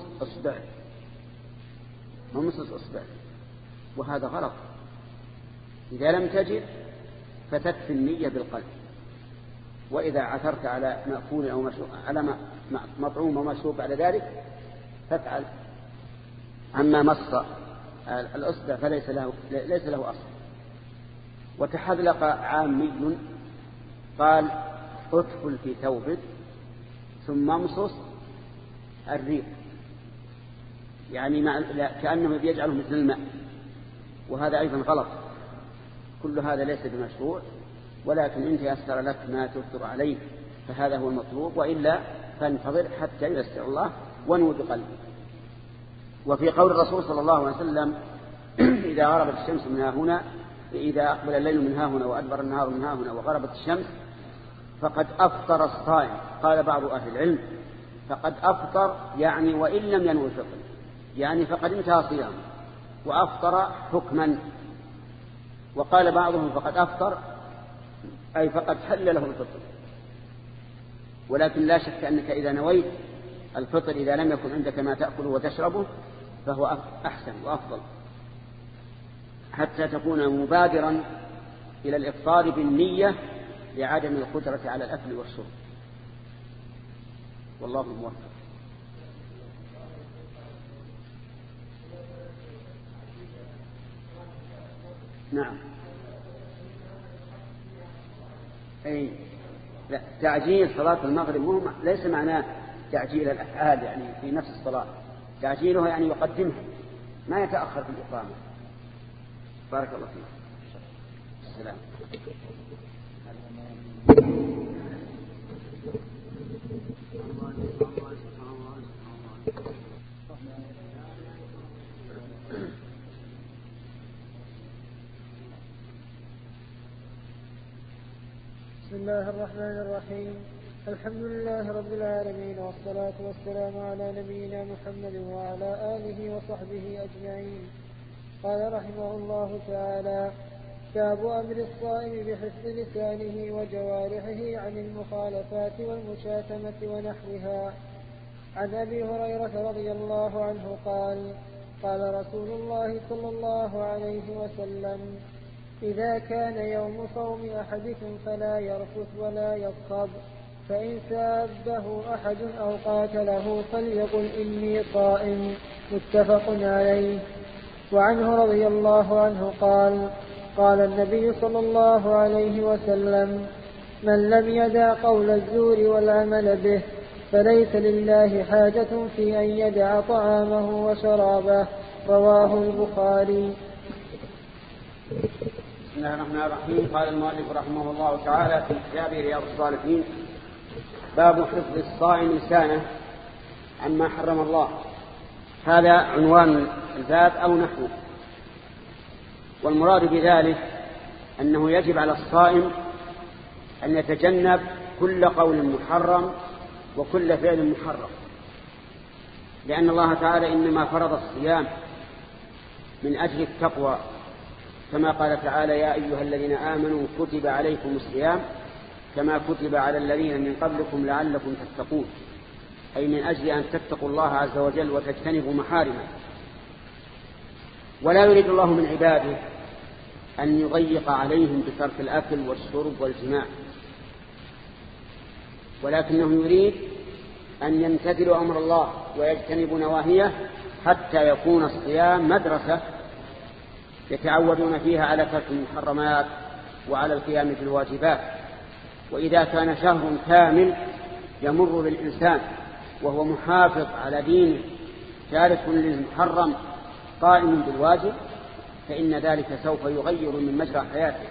Speaker 2: اصبع، وهذا غلط. إذا لم تجد فتكفي النية بالقلب، وإذا عثرت على مأكول أو مشروب على مطعوم ومشروب بعد ذلك فافعل. أما مص الأصبع فليس له أصل. وتحذلق عامي قال ادخل في ثوبك ثم امصص الريق، يعني كأنه يجعله مثل الماء، وهذا أيضا غلط. كل هذا ليس بمشروع، ولكن إن تيسر لك ما تفتر عليه فهذا هو المطلوب، وإلا فانتظر حتى ييسر الله وانوي بقلبك. وفي قول الرسول صلى الله عليه وسلم إذا غربت الشمس من هنا، إذا أقبل الليل من هنا وأدبر النهار من هنا وغربت الشمس فقد أفطر الصائم. قال بعض أهل العلم فقد أفطر يعني وإن لم ينوي الفطر، يعني فقد انتهى صيامه وأفطر حكما. وقال بعضهم فقد أفطر أي فقد حل له الفطر. ولكن لا شك أنك إذا نويت الفطر إذا لم يكن عندك ما تأكله وتشربه فهو أحسن وأفضل، حتى تكون مبادرا إلى الإفطار بالنية لعدم القدرة على الأكل والشرب. والله الموفق. نعم. أي لا، تعجيل صلاة المغرب ليس معناه تعجيل الأفعال يعني في نفس الصلاة، تعجيلها يعني يقدمها ما يتأخر في الإقامة. بارك الله فيك. السلام.
Speaker 1: بسم الله الرحمن الرحيم. الحمد لله رب العالمين، والصلاة والسلام على نبينا محمد وعلى آله وصحبه أجمعين. قال رحمه الله تعالى: باب أمر الصائم بحفظ لسانه وجوارحه عن المخالفات والمشاتمة ونحوها. عن أبي هريرة رضي الله عنه قال: قال رسول الله صلى الله عليه وسلم: إذا كان يوم صوم أحدكم فلا يرفث ولا يصخب، فإن سابه أحد أو قاتله فليقل إني صائم. متفق عليه. وعنه رضي الله عنه قال: قال النبي صلى الله عليه وسلم: من لم يدع قول الزور والعمل به فليس لله حاجة في أن يدع طعامه وشرابه. رواه البخاري.
Speaker 2: بسم الله الرحمن الرحيم. قال المؤلف رحمه الله تعالى في كتابه رياض الصالحين: باب حفظ الصائم لسانه عما حرم الله. هذا عنوان الباب أو نحوه. والمراد بذلك أنه يجب على الصائم أن يتجنب كل قول محرم وكل فعل محرم، لأن الله تعالى إنما فرض الصيام من أجل التقوى، كما قال تعالى: يا أيها الذين آمنوا كتب عليكم الصيام كما كتب على الذين من قبلكم لعلكم تتقون، أي من أجل أن تتقوا الله عز وجل وتجتنبوا محارمه. ولا يريد الله من عباده أن يضيق عليهم بترك الأكل والشرب والجماع، ولكنه يريد أن يمتثلوا أمر الله ويجتنبوا نواهيه حتى يكون الصيام مدرسة يتعودون فيها على ترك المحرمات وعلى القيام بالواجبات. وإذا كان شهر كامل يمر بالإنسان وهو محافظ على دينه تارك للمحرم قائم بالواجب، فإن ذلك سوف يغير من مجرى حياته.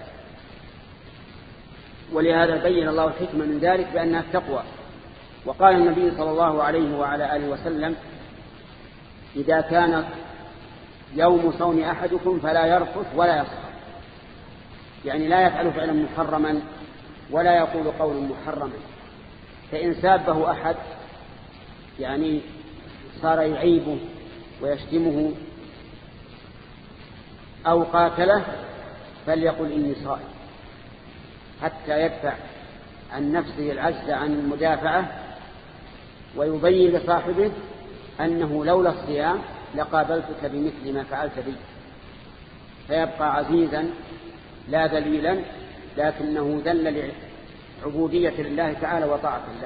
Speaker 2: ولهذا بين الله الحكمة من ذلك بأنها التقوى. وقال النبي صلى الله عليه وعلى آله وسلم: إذا كان يوم صوم أحدكم فلا يرفث ولا يصخب، يعني لا يفعل فعلا محرما ولا يقول قولا محرما. فإن سابه أحد يعني صار يعيبه ويشتمه أو قاتله فليقل إني صائم، حتى يدفع عن نفسه العجز عن المدافعة ويبين لصاحبه أنه لولا الصيام لقابلتك بمثل ما فعلت بي، فيبقى عزيزا لا ذليلا، لكنه ذل لعبودية الله تعالى وطاعة الله.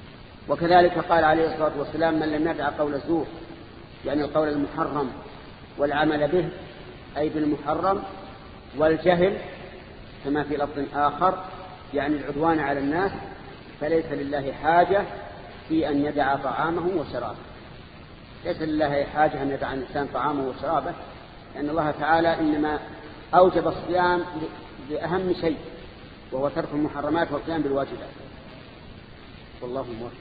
Speaker 2: وكذلك قال عليه الصلاة والسلام: من لم يدع قول الزور، يعني القول المحرم والعمل به أي بالمحرم، والجهل كما في لفظ آخر يعني العدوان على الناس، فليس لله حاجة في أن يدع طعامه وشرابه. ليس لله حاجة أن يدع الإنسان طعامه وشرابه، لأن الله تعالى إنما أوجب الصيام لأهم شيء، وهو ترك المحرمات والقيام بالواجبات. والله موفق.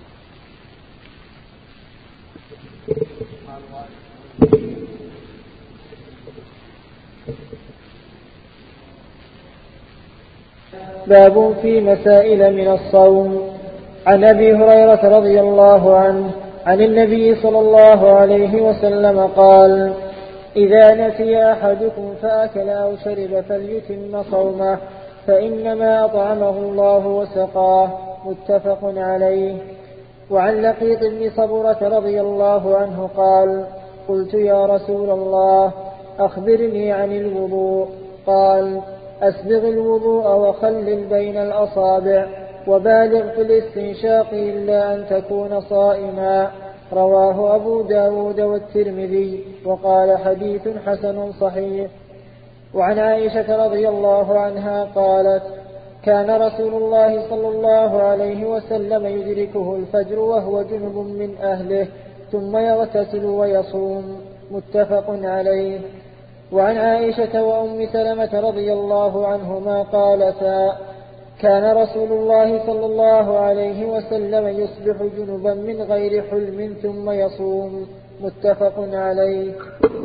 Speaker 1: باب في مسائل من الصوم. عن أبي هريرة رضي الله عنه عن النبي صلى الله عليه وسلم قال: إذا نسي أحدكم فأكل أو شرب فليتم صومه فإنما أطعمه الله وسقاه. متفق عليه. وعن لقيط بن صبرة رضي الله عنه قال: قلت يا رسول الله أخبرني عن الوضوء. قال: أسبغ الوضوء وخلل بين الأصابع وبالغ في الاستنشاق إلا أن تكون صائما. رواه أبو داود والترمذي وقال حديث حسن صحيح. وعن عائشة رضي الله عنها قالت: كان رسول الله صلى الله عليه وسلم يدركه الفجر وهو جنب من أهله ثم يغتسل ويصوم. متفق عليه. وعن عائشة وأم سلمة رضي الله عنهما قالتا: كان رسول الله صلى الله عليه وسلم يصبح جنبا من غير حلم ثم يصوم. متفق عليه.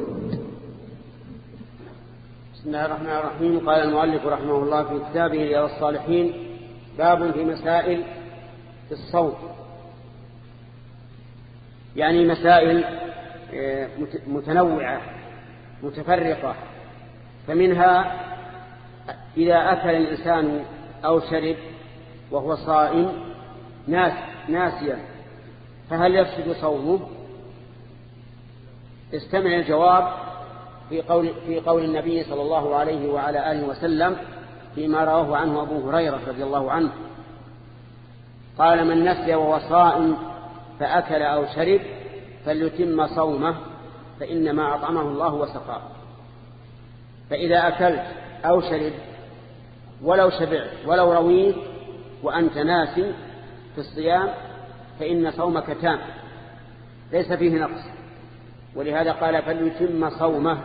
Speaker 2: بسم الله الرحمن الرحيم. قال المؤلف رحمه الله في كتابه رياض الصالحين: باب في مسائل في الصوم، يعني مسائل متنوعة متفرقة. فمنها إذا أكل الإنسان أو شرب وهو صائم ناسيا فهل يفسد صومه؟ استمع الجواب في قول النبي صلى الله عليه وعلى آله وسلم فيما رواه عنه أبو هريرة رضي الله عنه قال: من نسي وهو صائم فأكل أو شرب فليتم صومه فإنما أطعمه الله وسقاه. فإذا أكلت أو شرب ولو شبعت ولو رويت وأنت ناسي في الصيام فإن صومك تام ليس فيه نقص، ولهذا قال فليتم صومه.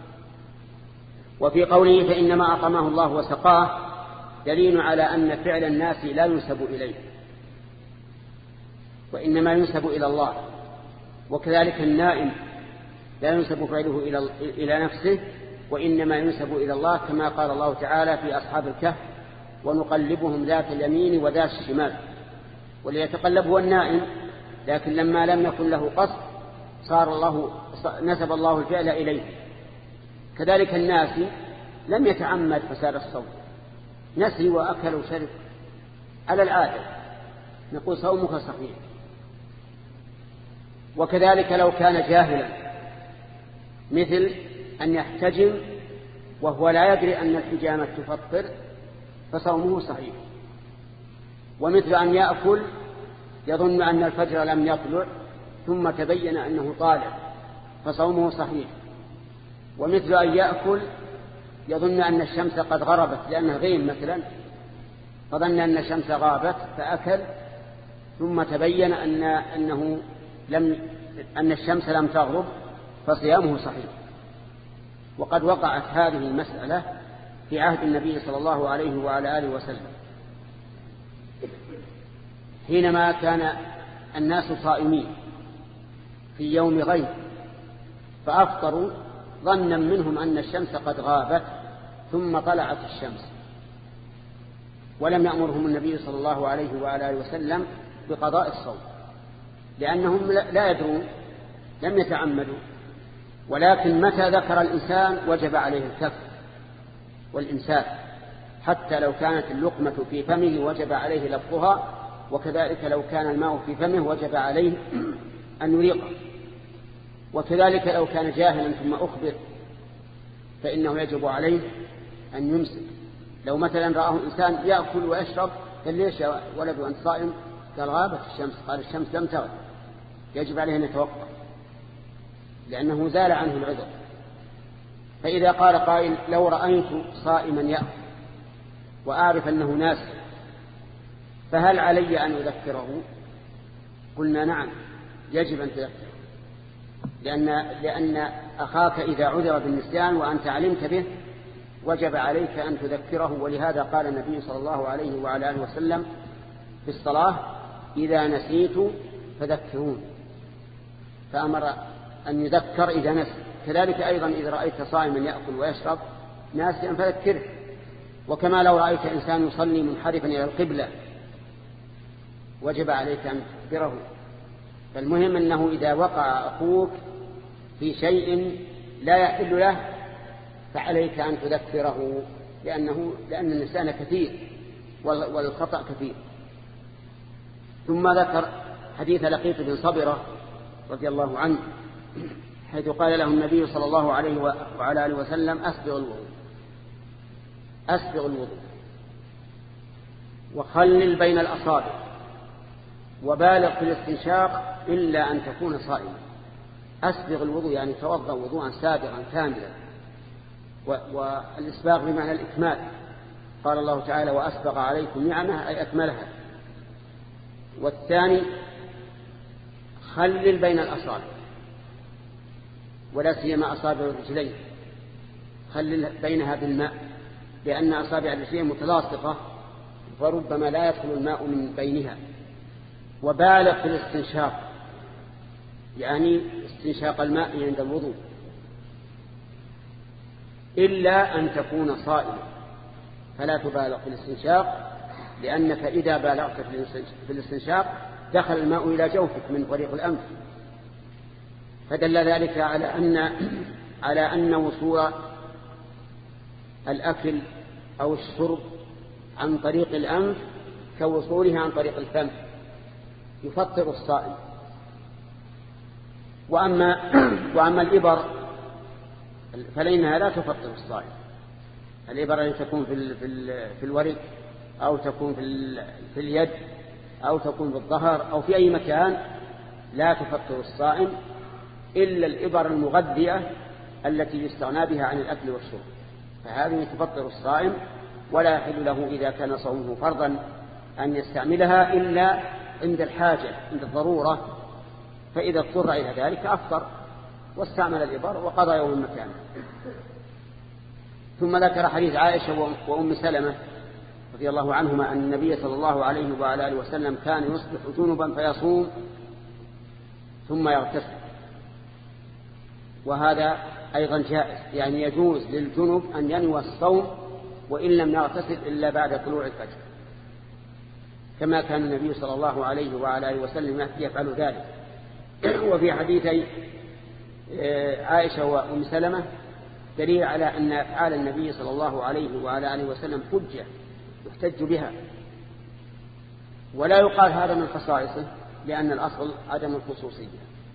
Speaker 2: وفي قوله فإنما أطعمه الله وسقاه دليل على أن فعل الناس لا ينسب إليه وإنما ينسب إلى الله، وكذلك النائم لا ينسب فعله إلى نفسه وإنما ينسب إلى الله، كما قال الله تعالى في أصحاب الكهف: ونقلبهم ذات اليمين وذات الشمال. وليتقلب هو النائم، لكن لما لم يكن له قصد نسب الله الفعل إليه. كذلك الناسي لم يتعمد فساد الصوم، نسي وأكل وشرب على العادة، نقول صومك صحيح. وكذلك لو كان جاهلا، مثل أن يحتجم وهو لا يدري أن الحجامة تفطر فصومه صحيح. ومثل أن يأكل يظن أن الفجر لم يطلع ثم تبين أنه طالع فصومه صحيح. ومثل أن يأكل يظن أن الشمس قد غربت لأنه غيم مثلا، فظن أن الشمس غابت فأكل ثم تبين أن الشمس لم تغرب فصيامه صحيح. وقد وقعت هذه المسألة في عهد النبي صلى الله عليه وعلى آله وسلم حينما كان الناس صائمين في يوم غيب فأفطروا ظنا منهم أن الشمس قد غابت ثم طلعت الشمس، ولم يأمرهم النبي صلى الله عليه وعلى آله وسلم بقضاء الصوم لأنهم لا يدرون، لم يتعمدوا. ولكن متى ذكر الإنسان وجب عليه الكف والإمساك، حتى لو كانت اللقمة في فمه وجب عليه لفظها، وكذلك لو كان الماء في فمه وجب عليه أن يريقه. وكذلك لو كان جاهلا ثم أخبر فإنه يجب عليه أن يمسك. لو مثلا رآه إنسان يأكل ويشرب قال: ليش يا ولد وأنت صائم؟ قال: غابت الشمس. قال: الشمس لم تغب. يجب عليه أن يتوقف لأنه زال عنه العذر. فإذا قال قائل لو رأيت صائما يأكل وأعرف أنه ناس فهل علي أن أذكره؟ قلنا نعم، يجب أن تذكره، لأن أخاك إذا عذر بالنسيان وأنت علمت به وجب عليك أن تذكره. ولهذا قال النبي صلى الله عليه وعلى آله وسلم في الصلاة إذا نسيت فذكرون، فأمر أن يذكر إذا نسي. كذلك أيضا إذا رأيت صائما يأكل ويشرب ناسيا فذكره. وكما لو رأيت إنسان يصلي منحرفا إلى القبلة وجب عليك أن تذكره. فالمهم أنه إذا وقع أخوك في شيء لا يحل له فعليك أن تذكره، لأن النسيان كثير والخطأ كثير. ثم ذكر حديث لقيط بن صبرة رضي الله عنه حيث قال له النبي صلى الله عليه وعلى آله وسلم أسبغ الوضوء وخلل بين الأصابع وبالغ في الاستنشاق إلا أن تكون صائما. أسبغ الوضوء يعني توضأ وضوءا سابغا كاملا، والإسباغ بمعنى الإكمال. قال الله تعالى وأسبغ عليكم نعمه أي أكملها. والثاني خلل بين الأصابع ولا سيما أصابع الرجلين، خلل بينها بالماء لأن أصابع الرجلين متلاصقة فربما لا يدخل الماء من بينها. وبالغ في الاستنشاق يعني استنشاق الماء عند الوضوء إلا أن تكون صائما، فلا تبالغ في الاستنشاق لأنك إذا بالغت في الاستنشاق دخل الماء إلى جوفك من طريق الأنف. فدل ذلك على أن وصول الأكل أو الشرب عن طريق الأنف كوصوله عن طريق الفم يفطر الصائم. وأما الإبر فلأنها لا تفطر الصائم. الإبر التي تكون في الورك أو تكون في اليد أو تكون في الظهر أو في أي مكان لا تفطر الصائم إلا الإبر المغذية التي يستغنى بها عن الأكل والشرب، فهذه تفطر الصائم ولا يحل له إذا كان صومه فرضا أن يستعملها إلا عند الحاجة عند الضرورة، فإذا اضطر إلى ذلك أفطر واستعمل الإبر وقضى يوم مكانه. ثم ذكر حديث عائشة وأم سلمة رضي الله عنهما أن النبي صلى الله عليه وعلى آله وسلم كان يصبح جنبا فيصوم ثم يغتسل، وهذا أيضا جائز، يعني يجوز للجنب أن ينوي الصوم وإن لم يغتسل إلا بعد طلوع الفجر، كما كان النبي صلى الله عليه وعلى آله وسلم يفعل ذلك. وفي حديثي عائشة وأم سلمة دليل على أن أفعال النبي صلى الله عليه وعلى آله وسلم حجة يحتج بها، ولا يقال هذا من خصائصه لأن الأصل عدم الخصوصية.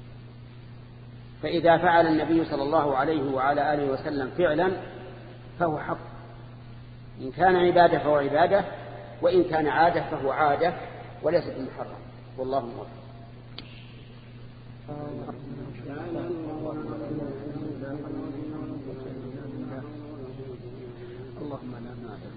Speaker 2: فإذا فعل النبي صلى الله عليه وعلى آله وسلم فعلا فهو حق، إن كان عبادة فهو عبادة، وإن كان عادة فهو عادة وليس بمحرم. والله موفق. اللهم لا نعلم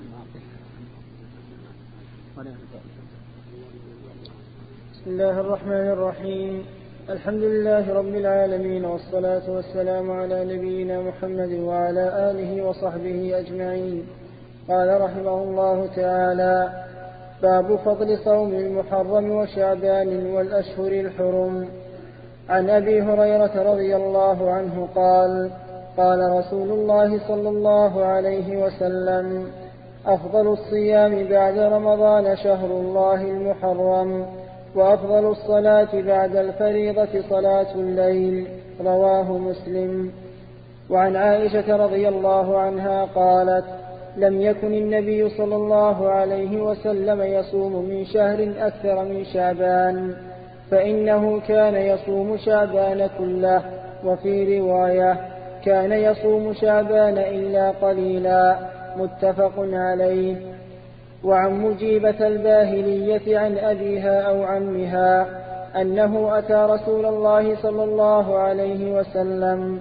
Speaker 1: بسم الله الرحمن الرحيم. الحمد لله رب العالمين، والصلاة والسلام على نبينا محمد وعلى آله وصحبه أجمعين. قال رحمه الله تعالى: باب فضل صوم المحرم وشعبان والأشهر الحرم. عن أبي هريرة رضي الله عنه قال: قال رسول الله صلى الله عليه وسلم: أفضل الصيام بعد رمضان شهر الله المحرم، وأفضل الصلاة بعد الفريضة صلاة الليل. رواه مسلم. وعن عائشة رضي الله عنها قالت: لم يكن النبي صلى الله عليه وسلم يصوم من شهر أكثر من شعبان، فإنه كان يصوم شعبان كله. وفي رواية: كان يصوم شعبان إلا قليلا. متفق عليه. وعن مجيبة الباهلية عن أبيها أو عمها أنه أتى رسول الله صلى الله عليه وسلم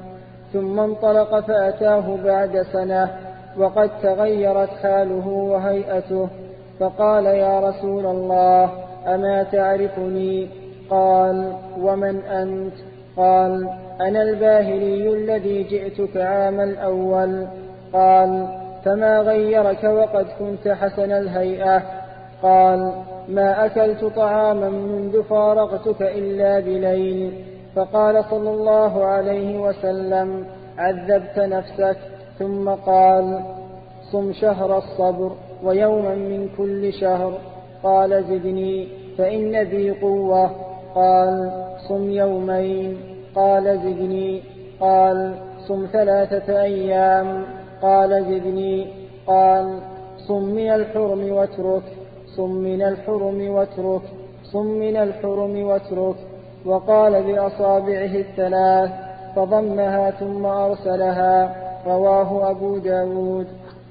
Speaker 1: ثم انطلق فأتاه بعد سنة وقد تغيرت حاله وهيئته، فقال: يا رسول الله، أما تعرفني؟ قال: ومن أنت؟ قال: أنا الباهلي الذي جئتك عام الأول. قال: فما غيرك وقد كنت حسن الهيئة؟ قال: ما أكلت طعاما منذ فارقتك إلا بليل. فقال صلى الله عليه وسلم: عذبت نفسك. ثم قال: صم شهر الصبر ويوما من كل شهر. قال: زدني فإن بي قوة. قال: صم يومين. قال: زدني. قال: صم 3 أيام. قال: زدني. قال: صم من الحرم واترك. صم من الحرم واترك. صم من الحرم واترك. وقال بأصابعه 3 فضمها ثم أرسلها. رواه أبو داود.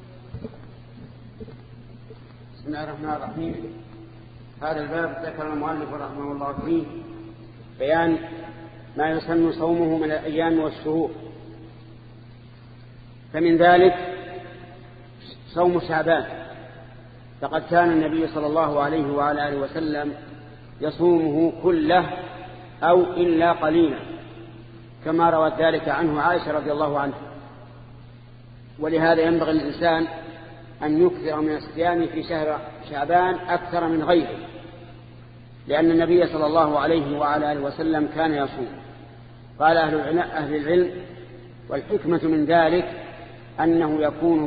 Speaker 2: بسم الله الرحمن الرحيم. هذا الباب ذكر المؤلف رحمه الله فيه بيان ما يسن صومه من الأيام والشهور، فمن ذلك صوم شعبان، فقد كان النبي صلى الله عليه وعلى آله وسلم يصومه كله أو إلا قليلا، كما روت ذلك عنه عائشة رضي الله عنها. ولهذا ينبغي الإنسان أن يكثر من الصيام في شهر شعبان أكثر من غيره، لأن النبي صلى الله عليه وعلى آله وسلم كان يصوم. قال أهل العلم: والحكمة من ذلك أنه يكون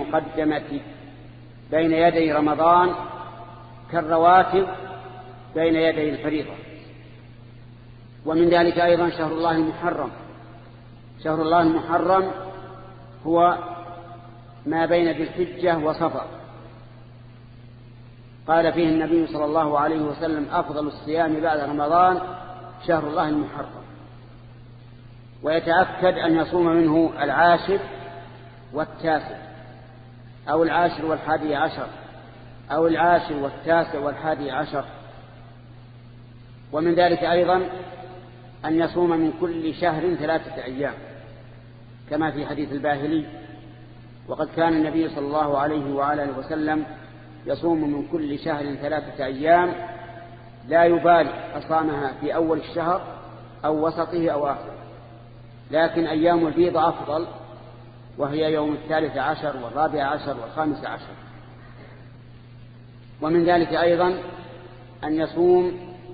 Speaker 2: بين يدي رمضان كالرواتب بين يدي الفريضة. ومن ذلك أيضا شهر الله المحرم. شهر الله المحرم هو ما بين ذي الحجة وصفر. قال فيه النبي صلى الله عليه وسلم: أفضل الصيام بعد رمضان شهر الله المحرم. ويتأكد أن يصوم منه 10 والتاسع، أو 10 والحادي عشر، أو 10 والتاسع والحادي عشر. ومن ذلك أيضا أن يصوم من كل شهر 3 أيام، كما في حديث الباهلي: وقد كان النبي صلى الله عليه وعلى آله وسلم يصوم من كل شهر 3 أيام، لا يبالي أصامها في أول الشهر أو وسطه أو آخره، لكن أيام البيض أفضل، وهي يوم 13 و14 و15. ومن ذلك أيضا أن يصوم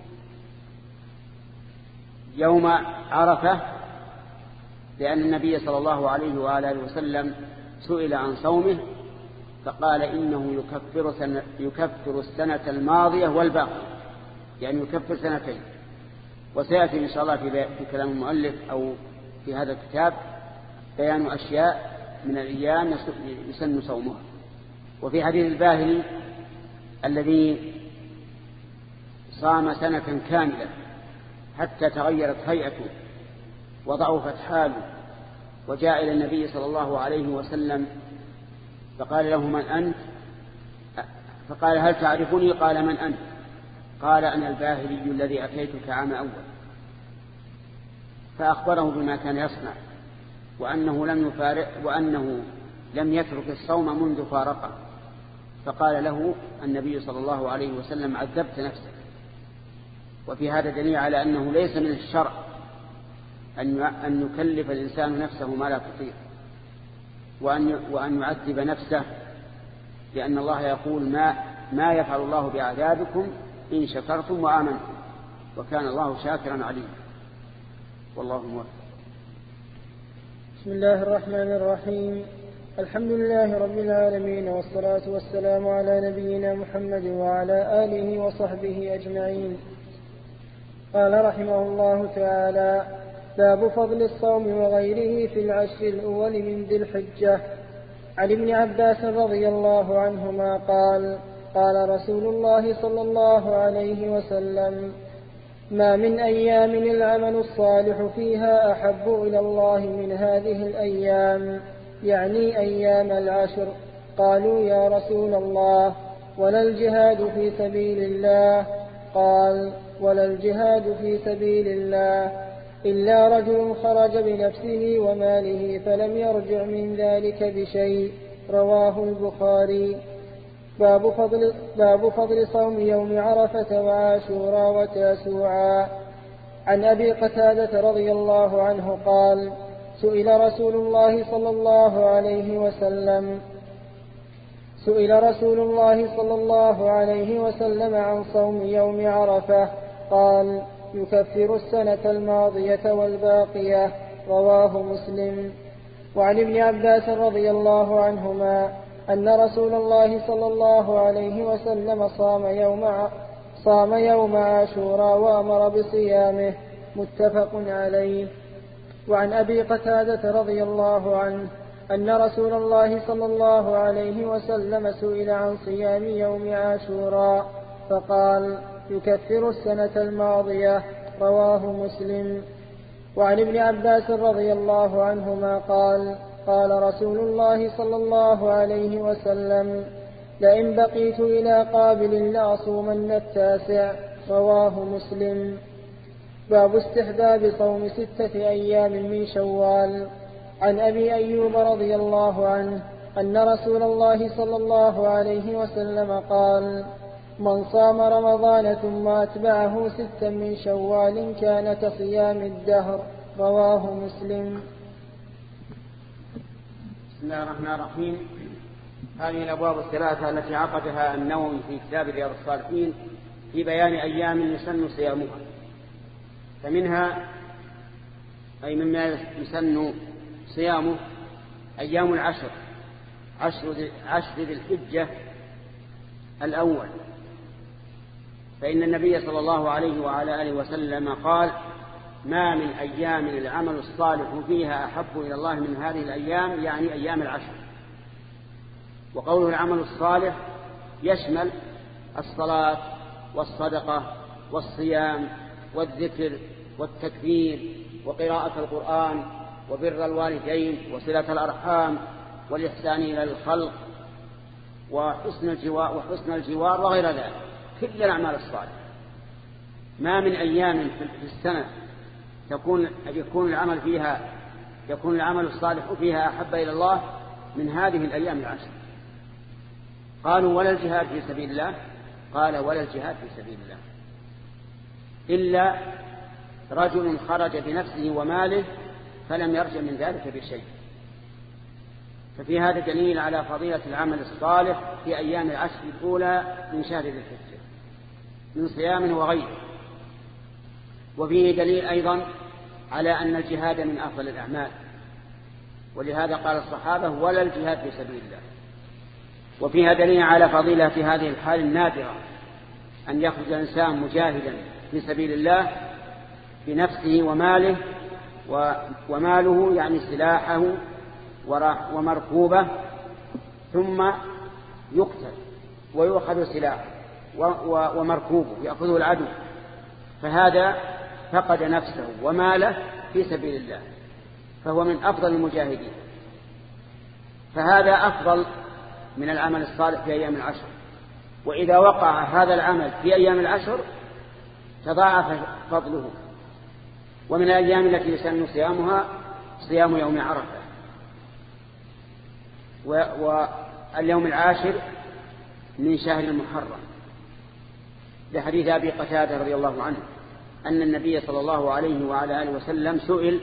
Speaker 2: يوم عرفة، لأن النبي صلى الله عليه وآله وسلم سئل عن صومه فقال: إنه يكفر السنة الماضية والباقية، يعني يكفر 2 سنين. وسيأتي إن شاء الله في كلام المؤلف أو في هذا الكتاب بيان أشياء من الأيام يسن صومها. وفي حديث الباهلي الذي صام 1 سنة كاملة حتى تغيرت هيئته وضعفت حاله، وجاء إلى النبي صلى الله عليه وسلم فقال له: من أنت؟ فقال: هل تعرفني؟ قال: من أنت؟ قال: أنا الباهلي الذي أتيتك عام أول. فأخبره بما كان يصنع، وأنه لم يترك الصوم منذ فارقه. فقال له النبي صلى الله عليه وسلم: عذبت نفسك. وفي هذا دليل على أنه ليس من الشرع أن يكلف الإنسان نفسه ما لا تطيق، وأن يعذب نفسه، لأن الله يقول: ما يفعل الله بعذابكم إن شكرتم وآمنتم، وكان الله شاكرا عليما. والله موفق.
Speaker 1: بسم الله الرحمن الرحيم. الحمد لله رب العالمين، والصلاة والسلام على نبينا محمد وعلى آله وصحبه أجمعين. قال رحمه الله تعالى: باب فضل الصوم وغيره في العشر الأول من ذي الحجة. عن ابن عباس رضي الله عنهما قال: قال رسول الله صلى الله عليه وسلم: ما من أيام العمل الصالح فيها أحب إلى الله من هذه الأيام، يعني أيام العشر. قالوا: يا رسول الله، ولا الجهاد في سبيل الله؟ قال: ولا الجهاد في سبيل الله. إلا رجل خرج بنفسه وماله فلم يرجع من ذلك بشيء. رواه البخاري. باب فضل صوم يوم عرفة وعاشوراء وتاسوعا. عن أبي قتادة رضي الله عنه قال: سئل رسول الله صلى الله عليه وسلم عن صوم يوم عرفة، قال: يكفر السنة الماضية والباقية. رواه مسلم. وعن ابن عباس رضي الله عنهما أن رسول الله صلى الله عليه وسلم صام يوم عاشوراء وأمر بصيامه. متفق عليه. وعن أبي قتادة رضي الله عنه أن رسول الله صلى الله عليه وسلم سئل عن صيام يوم عاشوراء فقال: يكفر السنة الماضية. رواه مسلم. وعن ابن عباس رضي الله عنهما قال: قال رسول الله صلى الله عليه وسلم: لئن بقيت إلى قابل لأصومن التاسع. رواه مسلم. باب استحباب صوم 6 أيام من شوال. عن أبي أيوب رضي الله عنه أن رسول الله صلى الله عليه وسلم قال: من صام رمضان ثم أتبعه 6 من شوال كان كصيام الدهر. رواه مسلم.
Speaker 2: بسم الله الرحمن الرحيم. هذه الأبواب الثلاثة التي عقدها النووي في كتاب رياض الصالحين في بيان أيام يسن صيامها، فمنها أي مما يسن صيامه أيام العشر، عشر ذي الحجة الأول، فإن النبي صلى الله عليه وعلى آله وسلم قال: ما من أيام العمل الصالح فيها أحب إلى الله من هذه الأيام، يعني أيام العشر. وقوله العمل الصالح يشمل الصلاة والصدقة والصيام والذكر والتكبير وقراءة القرآن وبر الوالدين وصلة الأرحام والإحسان إلى الخلق وحسن الجوار وغير ذلك، كل الأعمال الصالحة. ما من أيام في السنة يكون العمل الصالح فيها أحب إلى الله من هذه الأيام العشر. قالوا: ولا الجهاد في سبيل الله؟ قال: ولا الجهاد في سبيل الله إلا رجل خرج بنفسه وماله فلم يرجع من ذلك بشيء. ففي هذا دليل على فضيلة العمل الصالح في أيام العشر الأولى من شهر ذي الحجة من صيام وغيره. وفيه دليل أيضا على أن الجهاد من أفضل الأعمال، ولهذا قال الصحابة: ولا الجهاد في سبيل الله. وفيها دليل على فضيلة في هذه الحال النادرة أن يخرج الإنسان مجاهدا في سبيل الله بنفسه وماله، وماله يعني سلاحه ومركوبة، ثم يقتل ويؤخذ سلاحه ومركوبه يأخذه العدو، فهذا فقد نفسه وماله في سبيل الله، فهو من أفضل المجاهدين. فهذا أفضل من العمل الصالح في أيام العشر. وإذا وقع هذا العمل في أيام العشر تضاعف فضله. ومن الأيام التي يسن صيامها صيام يوم عرفة، واليوم العاشر من شهر المحرم، لحديث أبي قتادة رضي الله عنه أن النبي صلى الله عليه وعلى آله وسلم سئل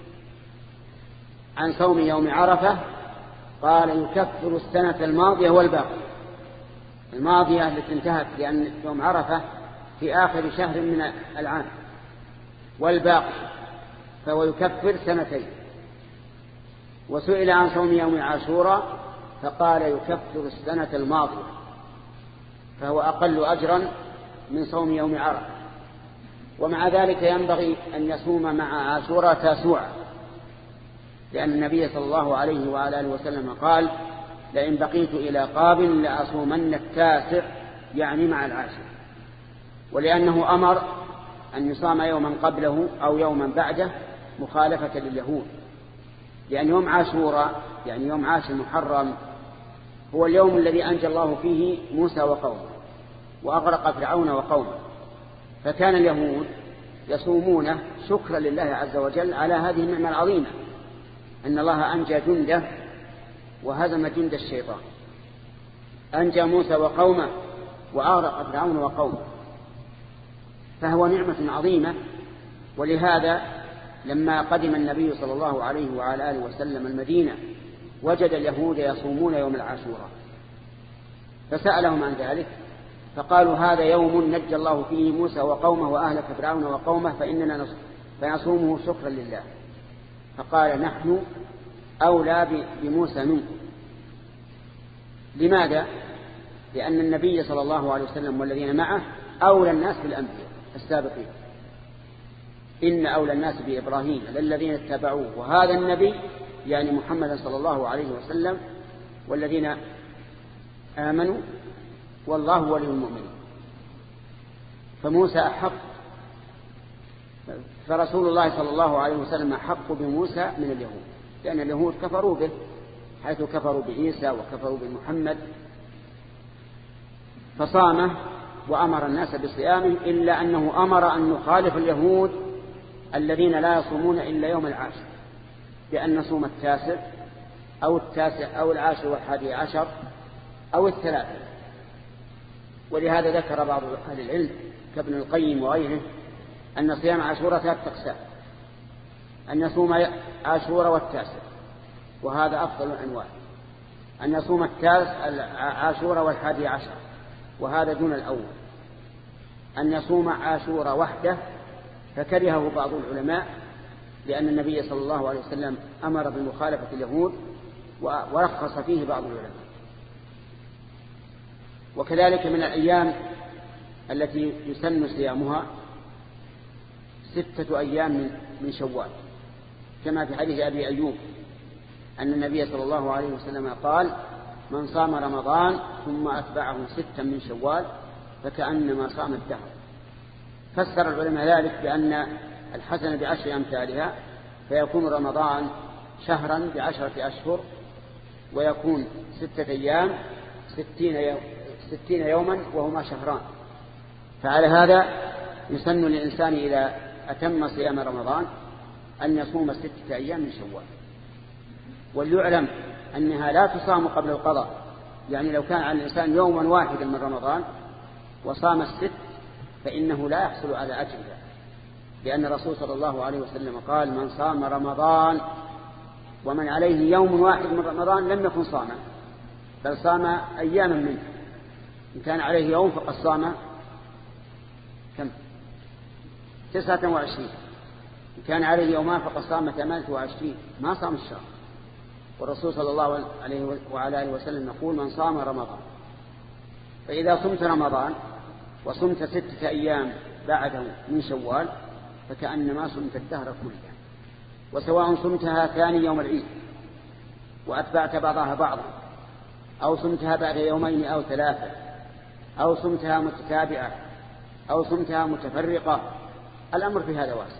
Speaker 2: عن صوم يوم عرفة قال: يكفر السنة الماضية والباقية. الماضية التي انتهت، لأن يوم عرفة في آخر شهر من العام، والباقي فهو يكفر سنتين. وسئل عن صوم يوم عاشوراء فقال: يكفر السنة الماضية، فهو أقل أجرا من صوم يوم عرفة. ومع ذلك ينبغي أن يصوم مع عاشوراء تاسوعا، لأن النبي صلى الله عليه وعلى آله وسلم قال: لئن بقيت إلى قابل لأصومن التاسع، يعني مع العاشر. ولأنه أمر أن يصام يوما قبله أو يوما بعده مخالفة لليهود، لأن يوم عاشوراء يعني يوم عاشر محرم هو اليوم الذي أنجى الله فيه موسى وقومه وأغرق فرعون وقومه. فكان اليهود يصومونه شكرا لله عز وجل على هذه النعمة العظيمة، أن الله أنجى جنده وهزم جند الشيطان، أنجى موسى وقومه وأغرق فرعون وقومه، فهو نعمة عظيمة. ولهذا لما قدم النبي صلى الله عليه وعلى آله وسلم المدينة وجد اليهود يصومون يوم العاشوراء، فسألهم عن ذلك فقالوا هذا يوم نجى الله فيه موسى وقومه وأهلك فرعون وقومه فنصومه شكرا لله. فقال نحن أولى بموسى منكم. لماذا؟ لأن النبي صلى الله عليه وسلم والذين معه أولى الناس بالأنبياء السابقين، إن أولى الناس بإبراهيم للذين اتبعوه، وهذا النبي يعني محمد صلى الله عليه وسلم والذين آمنوا والله ولي المؤمنين. فموسى أحق، فرسول الله صلى الله عليه وسلم أحق بموسى من اليهود، لأن اليهود كفروا به حيث كفروا بعيسى وكفروا بمحمد، فصامه وأمر الناس بصيامه، إلا أنه أمر أن نخالف اليهود الذين لا يصومون إلا يوم العاشر، بأن نصوم التاسع أو العاشر والحادي عشر أو الثلاثة. ولهذا ذكر بعض أهل العلم كابن القيم وغيره أن صيام عاشوراء 3 أقسام: أن يصوم عاشوراء والتاسع، وهذا أفضل الأنواع، أن يصوم عاشوراء والحادي عشر، وهذا دون الأول، أن يصوم عاشوراء وحده فكرهه بعض العلماء لأن النبي صلى الله عليه وسلم أمر بمخالفة اليهود ورخص فيه بعض العلماء. وكذلك من الأيام التي يسن صيامها 6 أيام من شوال، كما في حديث أبي أيوب أن النبي صلى الله عليه وسلم قال: من صام رمضان ثم أتبعه 6 من شوال فكأنما صام الدهر. فسر العلماء ذلك بأن الحسنة ب10 أمثالها، فيكون رمضان شهرا ب10 أشهر، ويكون 6 أيام 60 يوما وهما شهران. فعلى هذا يسن للإنسان إذا أتم صيام رمضان أن يصوم 6 أيام من شوال. وليعلم أنها لا تصام قبل القضاء، يعني لو كان على الإنسان يوما واحدا من رمضان وصام 6 فإنه لا يحصل على أجرها، لأن الرسول صلى الله عليه وسلم قال: من صام رمضان ومن عليه يوم واحد من رمضان لم يكن صاما، بل صام أياما منه. إن كان عليه يوم فقد صام كم؟ 29. إن كان عليه يومان فقد صام 28، ما صام الشهر. والرسول صلى الله عليه وعلى آله وسلم يقول: من صام رمضان. فإذا صمت رمضان وصمت 6 أيام بعده من شوال فكأنما صمت الدهر كله. وسواء صمتها ثاني يوم العيد وأتبعت بعضها بعضا، أو صمتها بعد 2 أو 3، أو صمتها متتابعة، أو صمتها متفرقة، الأمر في هذا واسع.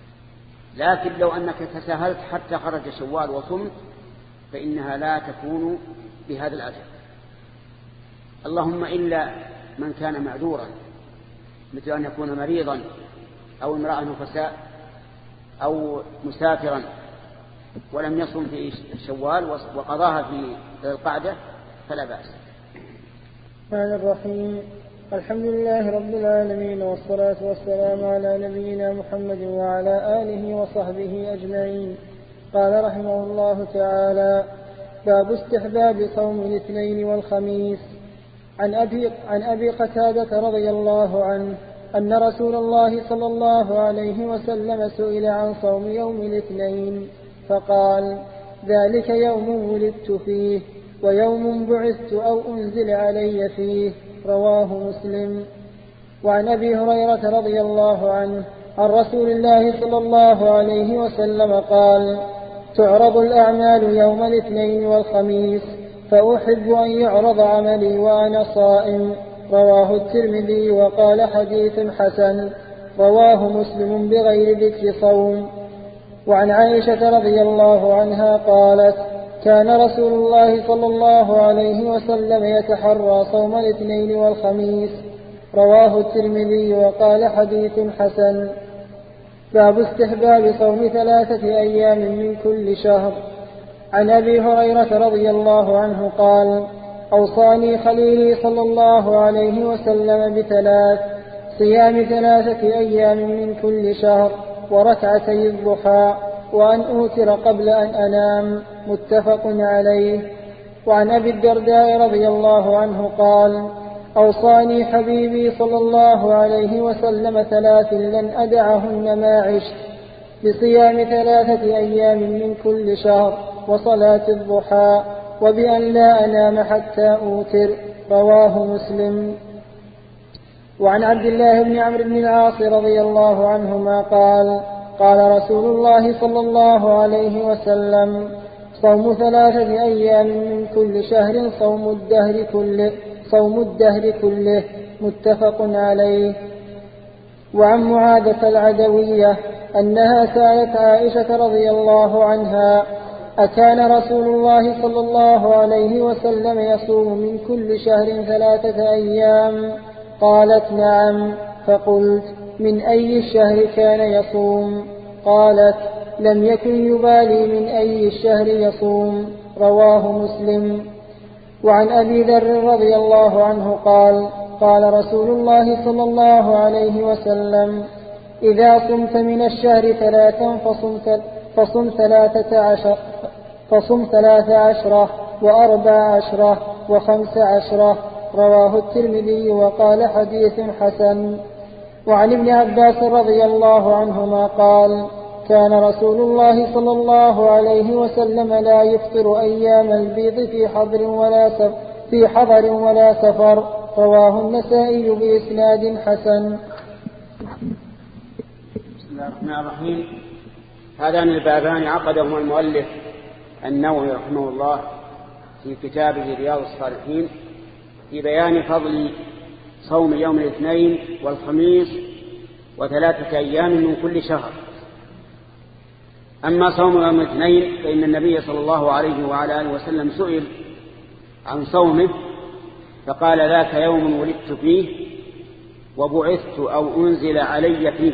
Speaker 2: لكن لو أنك تساهلت حتى خرج شوال وصمت فإنها لا تكون بهذا الأجر، اللهم إلا من كان معذورا، مثل أن يكون مريضا أو امرأة نفساء أو مسافرا ولم يصم في شوال وقضاها في القعدة فلا بأس.
Speaker 1: الرحمن الرحيم. الحمد لله رب العالمين، والصلاة والسلام على نبينا محمد وعلى آله وصحبه أجمعين. قال رحمه الله تعالى: باب استحباب صوم الاثنين والخميس. عن أبي قتادة رضي الله عنه أن رسول الله صلى الله عليه وسلم سئل عن صوم يوم الاثنين فقال: ذلك يوم ولدت فيه ويوم بعثت أو أنزل علي فيه. رواه مسلم. وعن أبي هريرة رضي الله عنه عن رسول الله صلى الله عليه وسلم قال: تعرض الأعمال يوم الاثنين والخميس، فأحب أن يعرض عملي وأنا صائم. رواه الترمذي وقال: حديث حسن. رواه مسلم بغير ذكر صوم. وعن عائشة رضي الله عنها قالت: كان رسول الله صلى الله عليه وسلم يتحرى صوم الاثنين والخميس. رواه الترمذي وقال: حديث حسن. باب استحباب صوم 3 أيام من كل شهر. عن أبي هريرة رضي الله عنه قال: أوصاني خليلي صلى الله عليه وسلم ب3: صيام 3 أيام من كل شهر، وركعتي الضحى، وأن أوتر قبل أن أنام. متفق عليه. وعن أبي الدرداء رضي الله عنه قال: أوصاني حبيبي صلى الله عليه وسلم 3 لن أدعهن ما عشت: بصيام 3 أيام من كل شهر، وصلاة الضحى، وبأن لا أنام حتى أوتر. رواه مسلم. وعن عبد الله بن عمرو بن العاص رضي الله عنهما قال: قال رسول الله صلى الله عليه وسلم: صوم 3 أيام من كل شهر صوم الدهر كله. متفق عليه. وعن معاذة العدوية أنها سألت عائشة رضي الله عنها: أكان رسول الله صلى الله عليه وسلم يصوم من كل شهر 3 أيام؟ قالت: نعم. فقلت: من أي الشهر كان يصوم؟ قالت: لم يكن يبالي من أي الشهر يصوم. رواه مسلم. وعن أبي ذر رضي الله عنه قال: قال رسول الله صلى الله عليه وسلم: إذا صمت من الشهر 3 فصم 13 و14 و15. رواه الترمذي وقال: حديث حسن. وعن ابن عباس رضي الله عنهما قال: كان رسول الله صلى الله عليه وسلم لا يفطر أيام البيض في حضر ولا سفر. رواه النسائي بإسناد حسن.
Speaker 2: بسم الله الرحمن الرحيم. هذان البابان عقدهما المؤلف النووي رحمه الله في كتابه رياض الصالحين في بيان فضل صوم يوم الاثنين والخميس و3 أيام من كل شهر. أما صوم يوم الاثنين فإن النبي صلى الله عليه وعلى آله وسلم سئل عن صومه فقال: ذاك يوم ولدت فيه وبعثت أو أنزل علي فيه،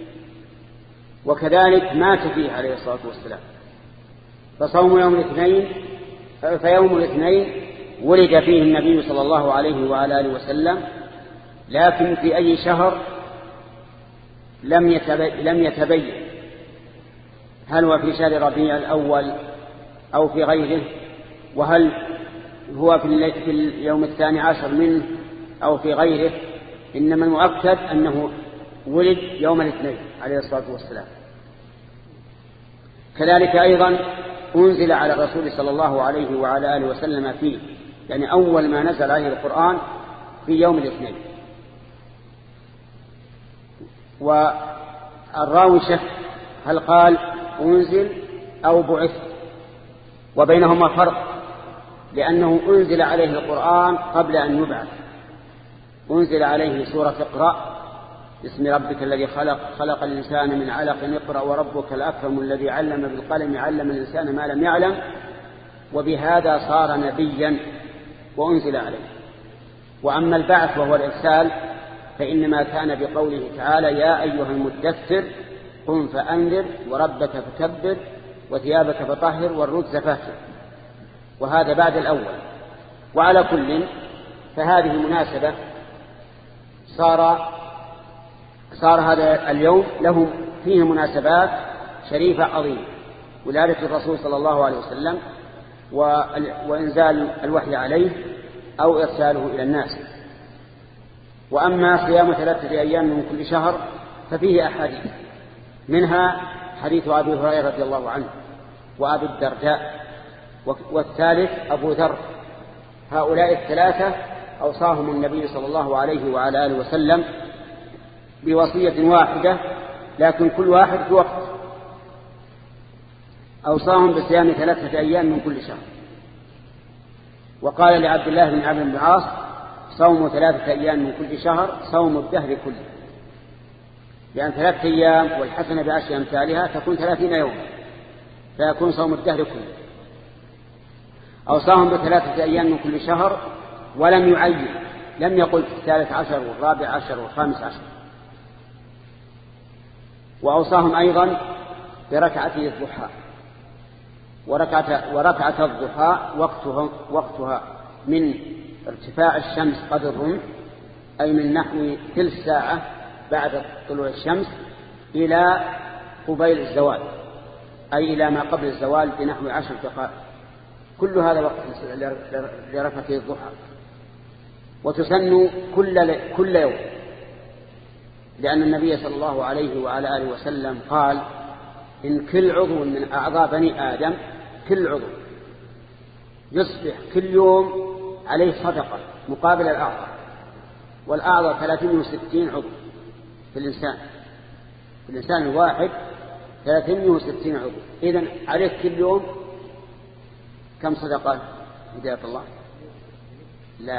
Speaker 2: وكذلك مات فيه عليه الصلاة والسلام. فصوم يوم الاثنين ولد فيه النبي صلى الله عليه وعلى آله وسلم، لكن في أي شهر لم يتبين، هل هو في شهر ربيع الأول أو في غيره، وهل هو في اليوم 12 منه أو في غيره. إنما المؤكد أنه ولد يوم الاثنين عليه الصلاة والسلام. كذلك أيضا أنزل على الرسول صلى الله عليه وعلى آله وسلم فيه، يعني أول ما نزل عليه القرآن في يوم الاثنين. والراوي شك هل قال أنزل أو بعث، وبينهما فرق، لأنه أنزل عليه القرآن قبل أن يبعث. أنزل عليه سورة اقرأ باسم ربك الذي خلق الإنسان من علق، اقرأ وربك الأكرم الذي علم بالقلم علم الإنسان ما لم يعلم، وبهذا صار نبيا وأنزل عليه. وأما البعث وهو الإرسال فإنما كان بقوله تعالى: يا أيها المدثر قم فأنذر وربك فكبر وثيابك فطهر والرجز فاهجر، وهذا بعد الأول. وعلى كل فهذه مناسبة، صار هذا اليوم له فيه مناسبات شريفة عظيمة: ولادة الرسول صلى الله عليه وسلم، وإنزال الوحي عليه أو إرساله إلى الناس. وأما صيام 3 أيام من كل شهر ففيه أحاديث، منها حديث أبي هريرة رضي الله عنه وأبي الدرداء والثالث أبو ذر. هؤلاء الثلاثة أوصاهم النبي صلى الله عليه وعلى آله وسلم بوصية واحدة، لكن كل واحد في وقت. أوصاهم بصيام 3 أيام من كل شهر. وقال لعبد الله بن عمرو بن العاص: صوم 3 أيام من كل شهر صوم الدهر كله، لأن 3 أيام والحسنة بعشر أمثالها تكون 30 يوم، فيكون صوم الدهر كله. أوصاهم ب3 أيام من كل شهر ولم يعين، لم يقل 13 و14 و15. وأوصاهم أيضا بركعتي الضحى. وركعة الضحى وقتها من ارتفاع الشمس قدر الرمح، أي من نحو ثلث ساعة بعد طلوع الشمس إلى قبيل الزوال، أي إلى ما قبل الزوال بنحو 10 دقائق. كل هذا وقت لركعة الضحى. وتسن كل يوم، لأن النبي صلى الله عليه وعلى آله وسلم قال: إن كل عضو من أعضاء بني آدم، كل عضو يصبح كل يوم عليه صدقة مقابل الأعضاء، والأعضاء 360 عضو في الإنسان الواحد 360 عضو. إذن عليك كل يوم كم صدقة؟ هداية الله، لا،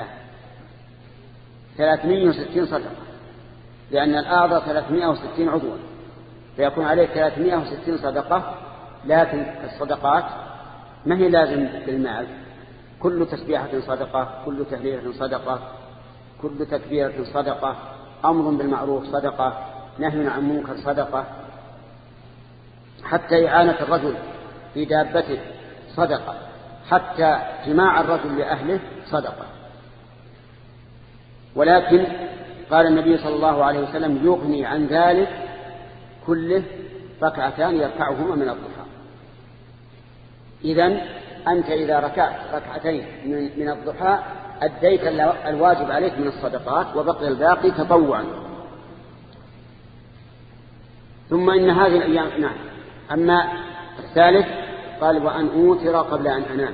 Speaker 2: 360 صدقة، لأن الأعضاء 360 عضوا، فيكون عليك 360 صدقة. لكن الصدقات ما هي لازم بالمال، كل تسبيحة صدقة، كل تهليلة صدقة، كل تكبيرة صدقة، أمر بالمعروف صدقة، نهي عن منكر صدقة، حتى إعانة الرجل في دابته صدقة، حتى جماع الرجل لأهله صدقة. ولكن قال النبي صلى الله عليه وسلم: يغني عن ذلك كله ركعتان يركعهما من الضحى. إذن أنت إذا ركعت ركعتين من الضحى أديت الواجب عليك من الصدقات، وبقي الباقي تطوعا. ثم إن هذه الأيام، نعم. أما الثالث قال: وأن أوتر قبل أن أنام.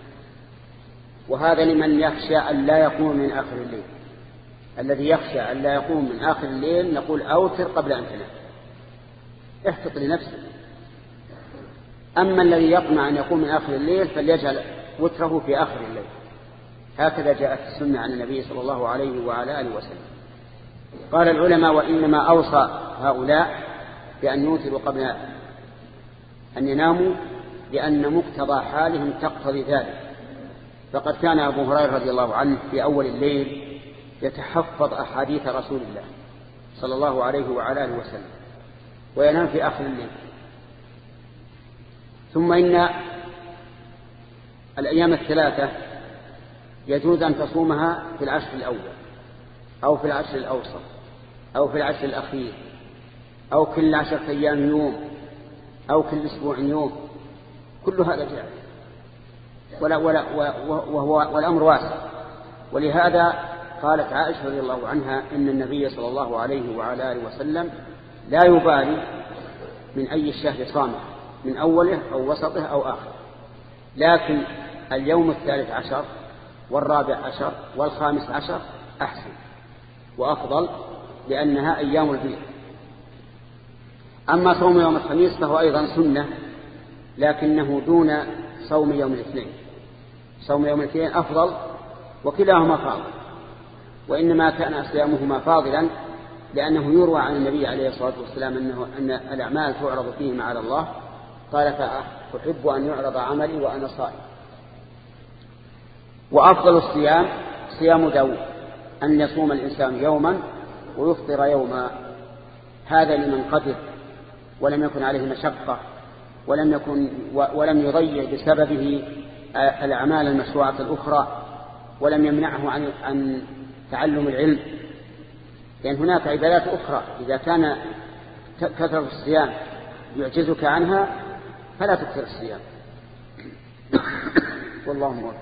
Speaker 2: وهذا لمن يخشى أن لا يقوم من آخر الليل. الذي يخشى أن لا يقوم من آخر الليل نقول: أوتر قبل أن تنام، احتط لنفسه. أما الذي يطمع أن يقوم من آخر الليل فليجعل وتره في آخر الليل. هكذا جاءت السنة عن النبي صلى الله عليه وعلى آله وسلم. قال العلماء: وإنما أوصى هؤلاء بأن يوتروا قبل أن يناموا لأن مقتضى حالهم تقتضي ذلك. فقد كان أبو هريرة رضي الله عنه في أول الليل يتحفظ أحاديث رسول الله صلى الله عليه وعلى آله وسلم، وينام في آخر الليل. ثم إن الأيام الثلاثة يجوز أن تصومها في العشر الأول، أو في العشر الأوسط، أو في العشر الأخير، أو كل 10 أيام يوم، أو كل أسبوع يوم. كل هذا جائز، والأمر واسع. ولهذا قالت عائشة رضي الله عنها: إن النبي صلى الله عليه وعلى آله وسلم لا يبالي من أي الشهر صامه، من أوله أو وسطه أو آخره، لكن اليوم 13 وال14 وال15 أحسن وأفضل، لأنها أيام البيض. أما صوم يوم الخميس فهو أيضا سنة، لكنه دون صوم يوم الاثنين. صوم يوم الاثنين أفضل، وكلاهما فاضل، وإنما كان صيامهما فاضلا لأنه يروى عن النبي عليه الصلاة والسلام أن الأعمال تعرض فيهما على الله، قال: فأحب أن يعرض عملي وأنا صائم. وأفضل الصيام صيام داود، أن يصوم الإنسان يوما ويفطر يوما، هذا لمن قدر ولم يكن عليه مشقة، ولم يضيع بسببه الأعمال المشروعة الأخرى، ولم يمنعه عن تعلم العلم. لأن هناك عبادات أخرى إذا كان كثرة الصيام يعجزك عنها فلا تكثر الصيام. والله موفق.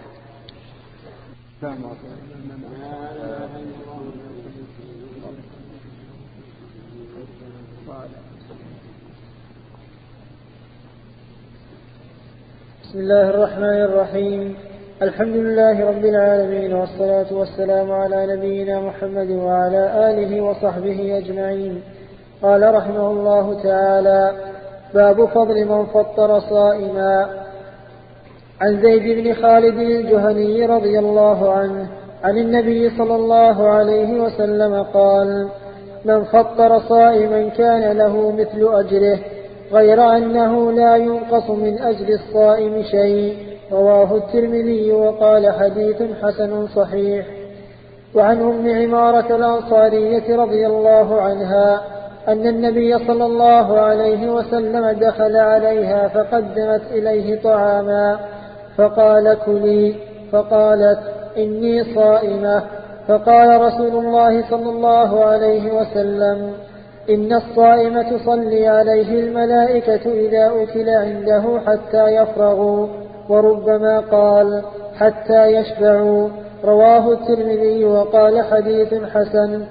Speaker 1: بسم الله الرحمن الرحيم. الحمد لله رب العالمين، والصلاة والسلام على نبينا محمد وعلى آله وصحبه أجمعين. قال رحمه الله تعالى: باب فضل من فطر صائما. عن زيد بن خالد الجهني رضي الله عنه عن النبي صلى الله عليه وسلم قال: من فطر صائما كان له مثل أجره، غير أنه لا ينقص من أجر الصائم شيء. رواه الترمذي وقال: حديث حسن صحيح. وعن أم عمارة الأنصارية رضي الله عنها أن النبي صلى الله عليه وسلم دخل عليها فقدمت إليه طعاما فقال كلي، فقالت إني صائمة. فقال رسول الله صلى الله عليه وسلم إن الصائم تصلي عليه الملائكة إذا أكل عنده حتى يفرغوا، وربما قال حتى يشبعوا. رواه الترمذي وقال حديث حسن.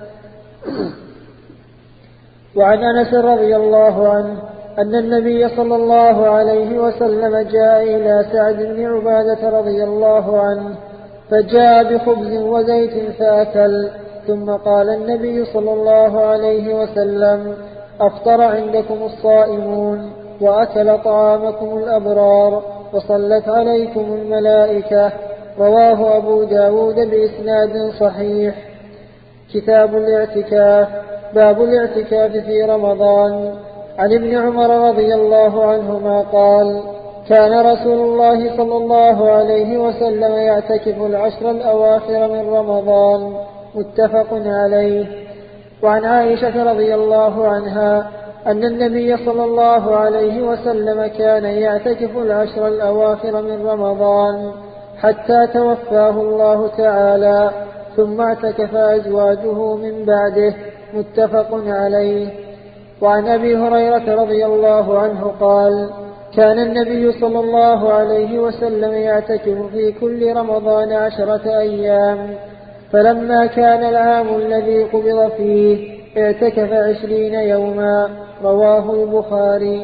Speaker 1: وعن أنس رضي الله عنه أن النبي صلى الله عليه وسلم جاء إلى سعد بن عبادة رضي الله عنه فجاء بخبز وزيت فأكل، ثم قال النبي صلى الله عليه وسلم أفطر عندكم الصائمون وأكل طعامكم الأبرار وصلت عليكم الملائكة. رواه أبو داود بإسناد صحيح. كتاب الاعتكاف. باب الاعتكاف في رمضان. عن ابن عمر رضي الله عنهما قال كان رسول الله صلى الله عليه وسلم يعتكف العشر الأواخر من رمضان، متفق عليه. وعن عائشة رضي الله عنها أن النبي صلى الله عليه وسلم كان يعتكف العشر الأواخر من رمضان حتى توفاه الله تعالى، ثم اعتكف أزواجه من بعده، متفق عليه. وعن أبي هريرة رضي الله عنه قال كان النبي صلى الله عليه وسلم يعتكف في كل رمضان 10 أيام، فلما كان العام الذي قبض فيه اعتكف 20 يوما. رواه البخاري.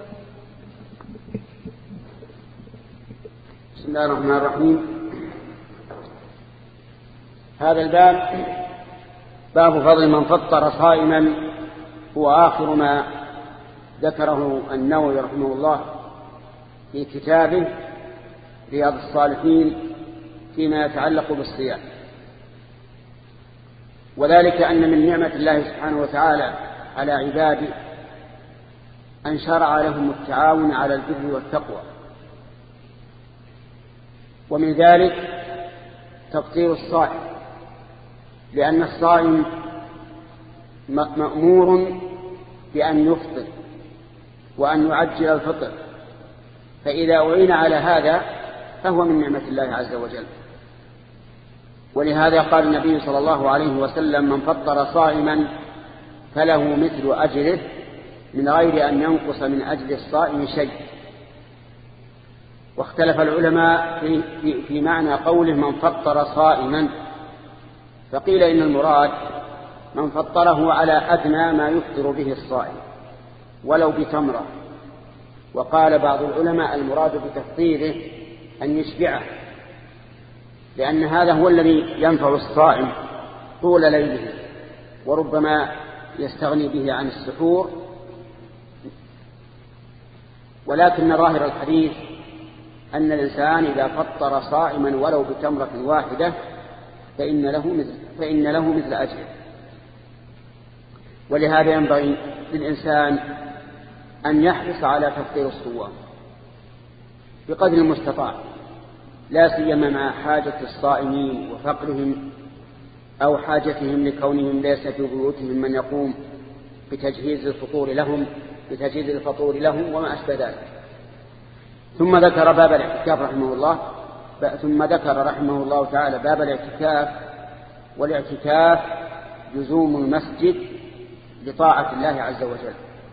Speaker 2: بسم الله الرحمن الرحيم. هذا الباب باب فضل من فطر صائما، هو آخر ما ذكره النووي رحمه الله في كتابه رياض الصالحين فيما يتعلق بالصيام، وذلك أن من نعمة الله سبحانه وتعالى على عباده أن شرع لهم التعاون على البر والتقوى، ومن ذلك تفطير الصائم، لأن الصائم مأمور بأن يفطر وأن يعجل الفطر، فإذا أعين على هذا فهو من نعمة الله عز وجل. ولهذا قال النبي صلى الله عليه وسلم من فطر صائما فله مثل أجره من غير أن ينقص من أجر الصائم شيء. واختلف العلماء في معنى قوله من فطر صائما، فقيل إن المراد من فطره على أدنى ما يفطر به الصائم ولو بتمرة، وقال بعض العلماء المراد بتفطيره أن يشبعه، لأن هذا هو الذي ينفع الصائم طول ليله، وربما يستغني به عن السحور. ولكن ظاهر الحديث أن الإنسان إذا فطر صائما ولو بتمرة واحدة فإن له مثل أجره. ولهذا ينبغي للإنسان أن يحرص على تفطير الصوام بقدر المستطاع، لا سيما مع حاجة الصائمين وفقرهم أو حاجتهم لكونهم ليس في بيوتهم من يقوم بتجهيز الفطور لهم وما أشبه ذلك. ثم ذكر باب الاعتكاف رحمه الله تعالى باب الاعتكاف. والاعتكاف لزوم المسجد لطاعة الله عز وجل،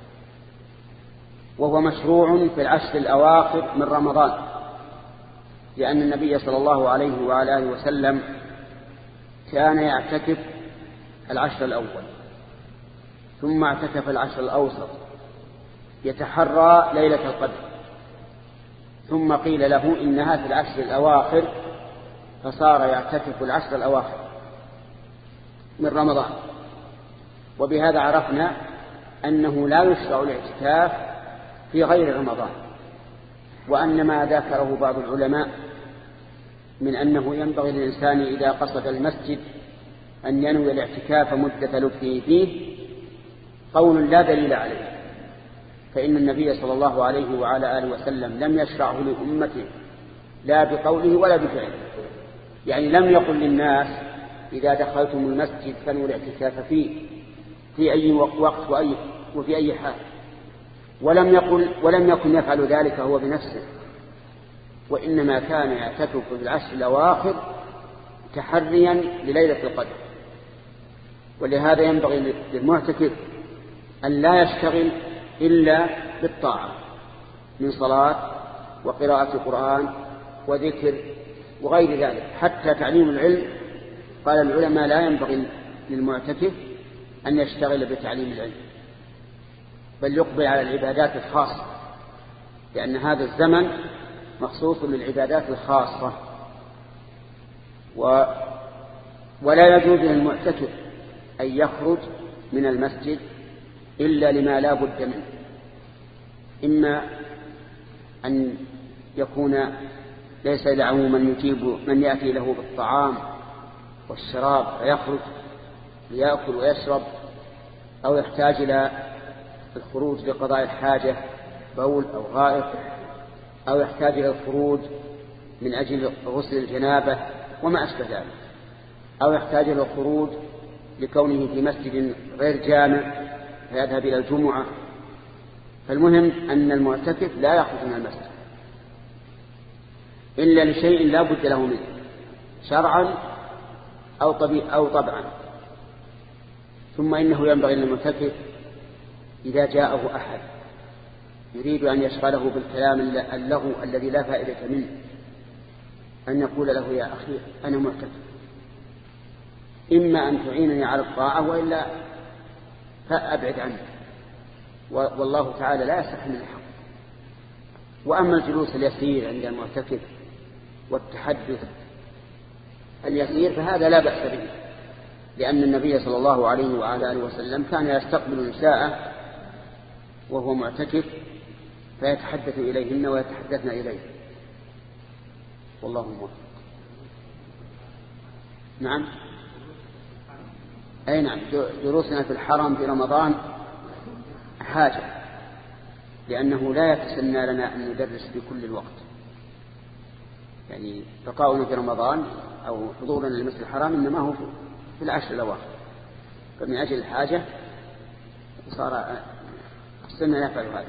Speaker 2: وهو مشروع في العشر الأواخر من رمضان، لأن النبي صلى الله عليه وعلى آله وسلم كان يعتكف العشر الأول، ثم اعتكف العشر الأوسط يتحرى ليلة القدر، ثم قيل له إنها في العشر الأواخر، فصار يعتكف العشر الأواخر من رمضان. وبهذا عرفنا أنه لا يشرع الاعتكاف في غير رمضان، وأن ما ذكره بعض العلماء من أنه ينبغي للإنسان إذا قصد المسجد أن ينوي الاعتكاف مدة لبثه فيه قول لا دليل عليه، فإن النبي صلى الله عليه وعلى آله وسلم لم يشرعه لأمته لا بقوله ولا بفعله، يعني لم يقل للناس إذا دخلتم المسجد فنووا الاعتكاف فيه، في أي وقت وفي أي حال، ولم يكن يفعل ذلك هو بنفسه، وإنما كان يعتكف في العشر الأواخر تحريا لليلة القدر. ولهذا ينبغي للمعتكف أن لا يشتغل إلا بالطاعة من صلاة وقراءة القرآن وذكر وغير ذلك. حتى تعليم العلم قال العلماء لا ينبغي للمعتكف أن يشتغل بتعليم العلم، بل يقبل على العبادات الخاصة، لأن هذا الزمن مخصوص للعبادات الخاصة. ولا يجوز للمعتكف أن يخرج من المسجد إلا لما لا بد منه، إما أن يكون ليس له من يجيب من يأتي له بالطعام والشراب فيخرج ليأكل ويشرب، أو يحتاج إلى الخروج لقضاء الحاجة بول أو غائط، أو يحتاج إلى الخروج من أجل غسل الجنابة وما أشبه ذلك، أو يحتاج إلى الخروج لكونه في مسجد غير جامع فيذهب إلى الجمعة. فالمهم أن المعتكف لا يخرج من المسجد إلا لشيء لا بد له منه شرعا أو طبعا. ثم إنه ينبغي للمعتكف إذا جاءه أحد يريد أن يشغله بالكلام اللغو الذي لا فائدة منه أن يقول له يا أخي أنا معتكف، إما أن تعينني على الطاعة وإلا فأبعد عنه، والله تعالى لا يستحي من الحق. وأما الجلوس اليسير عند المعتكف والتحدث اليسير فهذا لا بأس به، لأن النبي صلى الله عليه وعلى آله وسلم كان يستقبل نساءه وهو معتكف فيتحدث إليهن ويتحدثن إليه، والله موفق. نعم، أي نعم، دروسنا في الحرم في رمضان حاجة، لأنه لا يتسنى لنا أن ندرس في كل الوقت، يعني بقاؤنا في رمضان أو حضورنا للمسجد الحرام إنما هو في العشر الأواخر، فمن أجل الحاجة صار السنة يفعل هذا.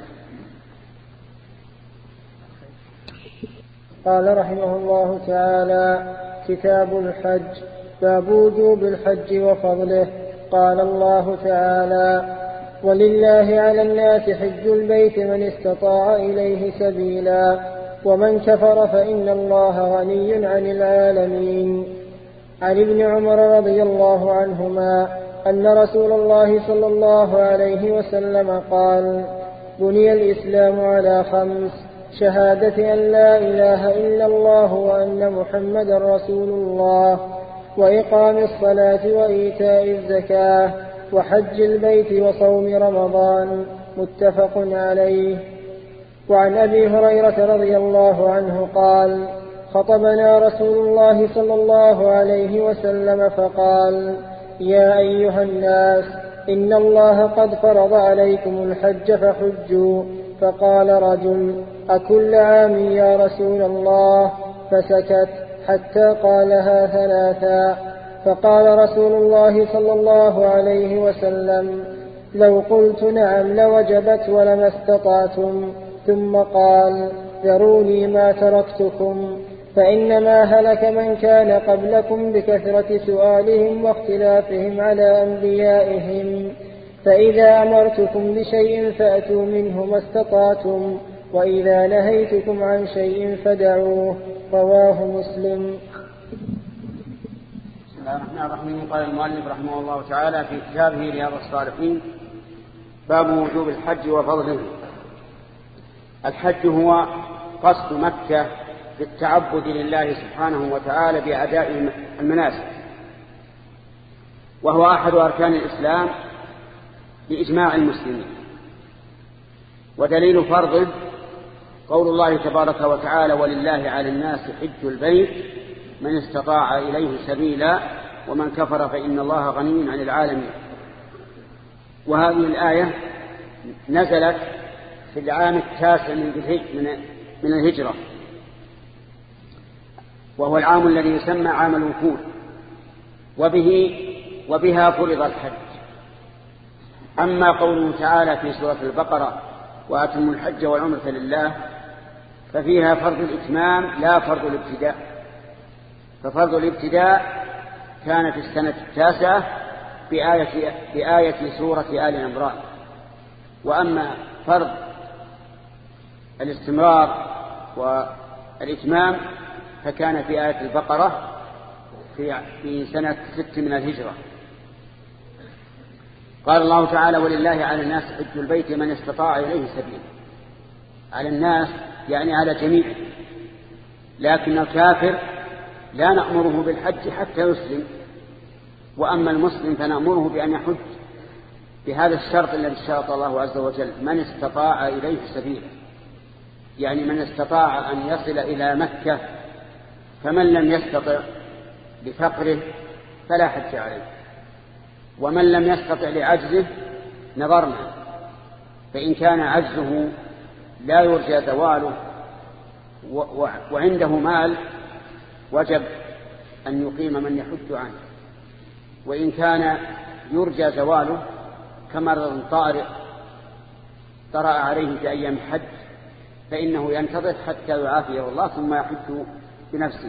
Speaker 1: قال رحمه الله تعالى: كتاب الحج، باب وجوب الحج وفضله. قال الله تعالى: ولله على الناس حج البيت من استطاع إليه سبيلا ومن كفر فإن الله غني عن العالمين. عن ابن عمر رضي الله عنهما أن رسول الله صلى الله عليه وسلم قال: بني الإسلام على 5: شهادة أن لا إله إلا الله وأن محمدا رسول الله، وإقام الصلاة وإيتاء الزكاة، وحج البيت وصوم رمضان. متفق عليه. وعن أبي هريرة رضي الله عنه قال: خطبنا رسول الله صلى الله عليه وسلم فقال: يا أيها الناس، إن الله قد فرض عليكم الحج فحجوا. فقال رجل: أكل عام يا رسول الله؟ فسكت حتى قالها 3. فقال رسول الله صلى الله عليه وسلم: لو قلت نعم لوجبت ولما استطعتم. ثم قال: ذروني ما تركتكم، فإنما هلك من كان قبلكم بكثرة سؤالهم واختلافهم على أنبيائهم، فإذا أمرتكم بشيء فأتوا منه ما استطعتم، وإذا نهيتكم عن شيء فدعوه. رواه مسلم.
Speaker 2: بسم الله الرحمن الرحيم. قال المؤلف رحمه الله تعالى في كتابه رياض الصالحين: باب وجوب الحج وفضله. الحج هو قصد مكة بالتعبد لله سبحانه وتعالى بأداء المناسك، وهو أحد أركان الإسلام بإجماع المسلمين. ودليل فرضه قول الله تبارك وتعالى: ولله على الناس حج البيت من استطاع إليه سبيلا ومن كفر فإن الله غني عن العالمين. وهذه الآية نزلت في العام 9 من الهجرة، وهو العام الذي يسمى عام الوفود، وبها فرض الحج. أما قوله تعالى في سورة البقرة وأتموا الحج والعمرة لله ففيها فرض الإتمام لا فرض الابتداء. ففرض الابتداء كان في السنة 9 بآية سورة آل عمران، وأما فرض الاستمرار والإتمام فكان في آية البقرة في سنة 6 من الهجرة. قال الله تعالى ولله على الناس حج البيت من استطاع إليه سبيلا. على الناس يعني على جميع، لكن الكافر لا نأمره بالحج حتى يسلم، وأما المسلم فنأمره بأن يحج بهذا الشرط الذي اشترط الله عز وجل من استطاع إليه سبيلا، يعني من استطاع أن يصل إلى مكة، فمن لم يستطع بفقره فلا حج عليه، ومن لم يستطع لعجزه نظرنا، فإن كان عجزه لا يرجى زواله وعنده مال وجب أن يقيم من يحج عنه، وإن كان يرجى زواله كمرض طارئ طرأ عليه في أيام الحج فإنه ينتظر حتى يعافيه الله ثم يحج بنفسه.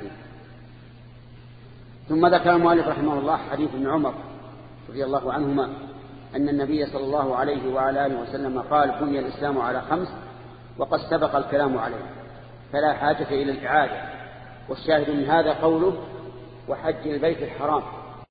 Speaker 2: ثم ذكر المؤلف رحمه الله حديث ابن عمر رضي الله عنهما أن النبي صلى الله عليه وعلى آله وسلم قال بني الإسلام على 5 وقد سبق الكلام عليه فلا حاجة إلى الإعادة. والشاهد من هذا قوله وحج البيت الحرام،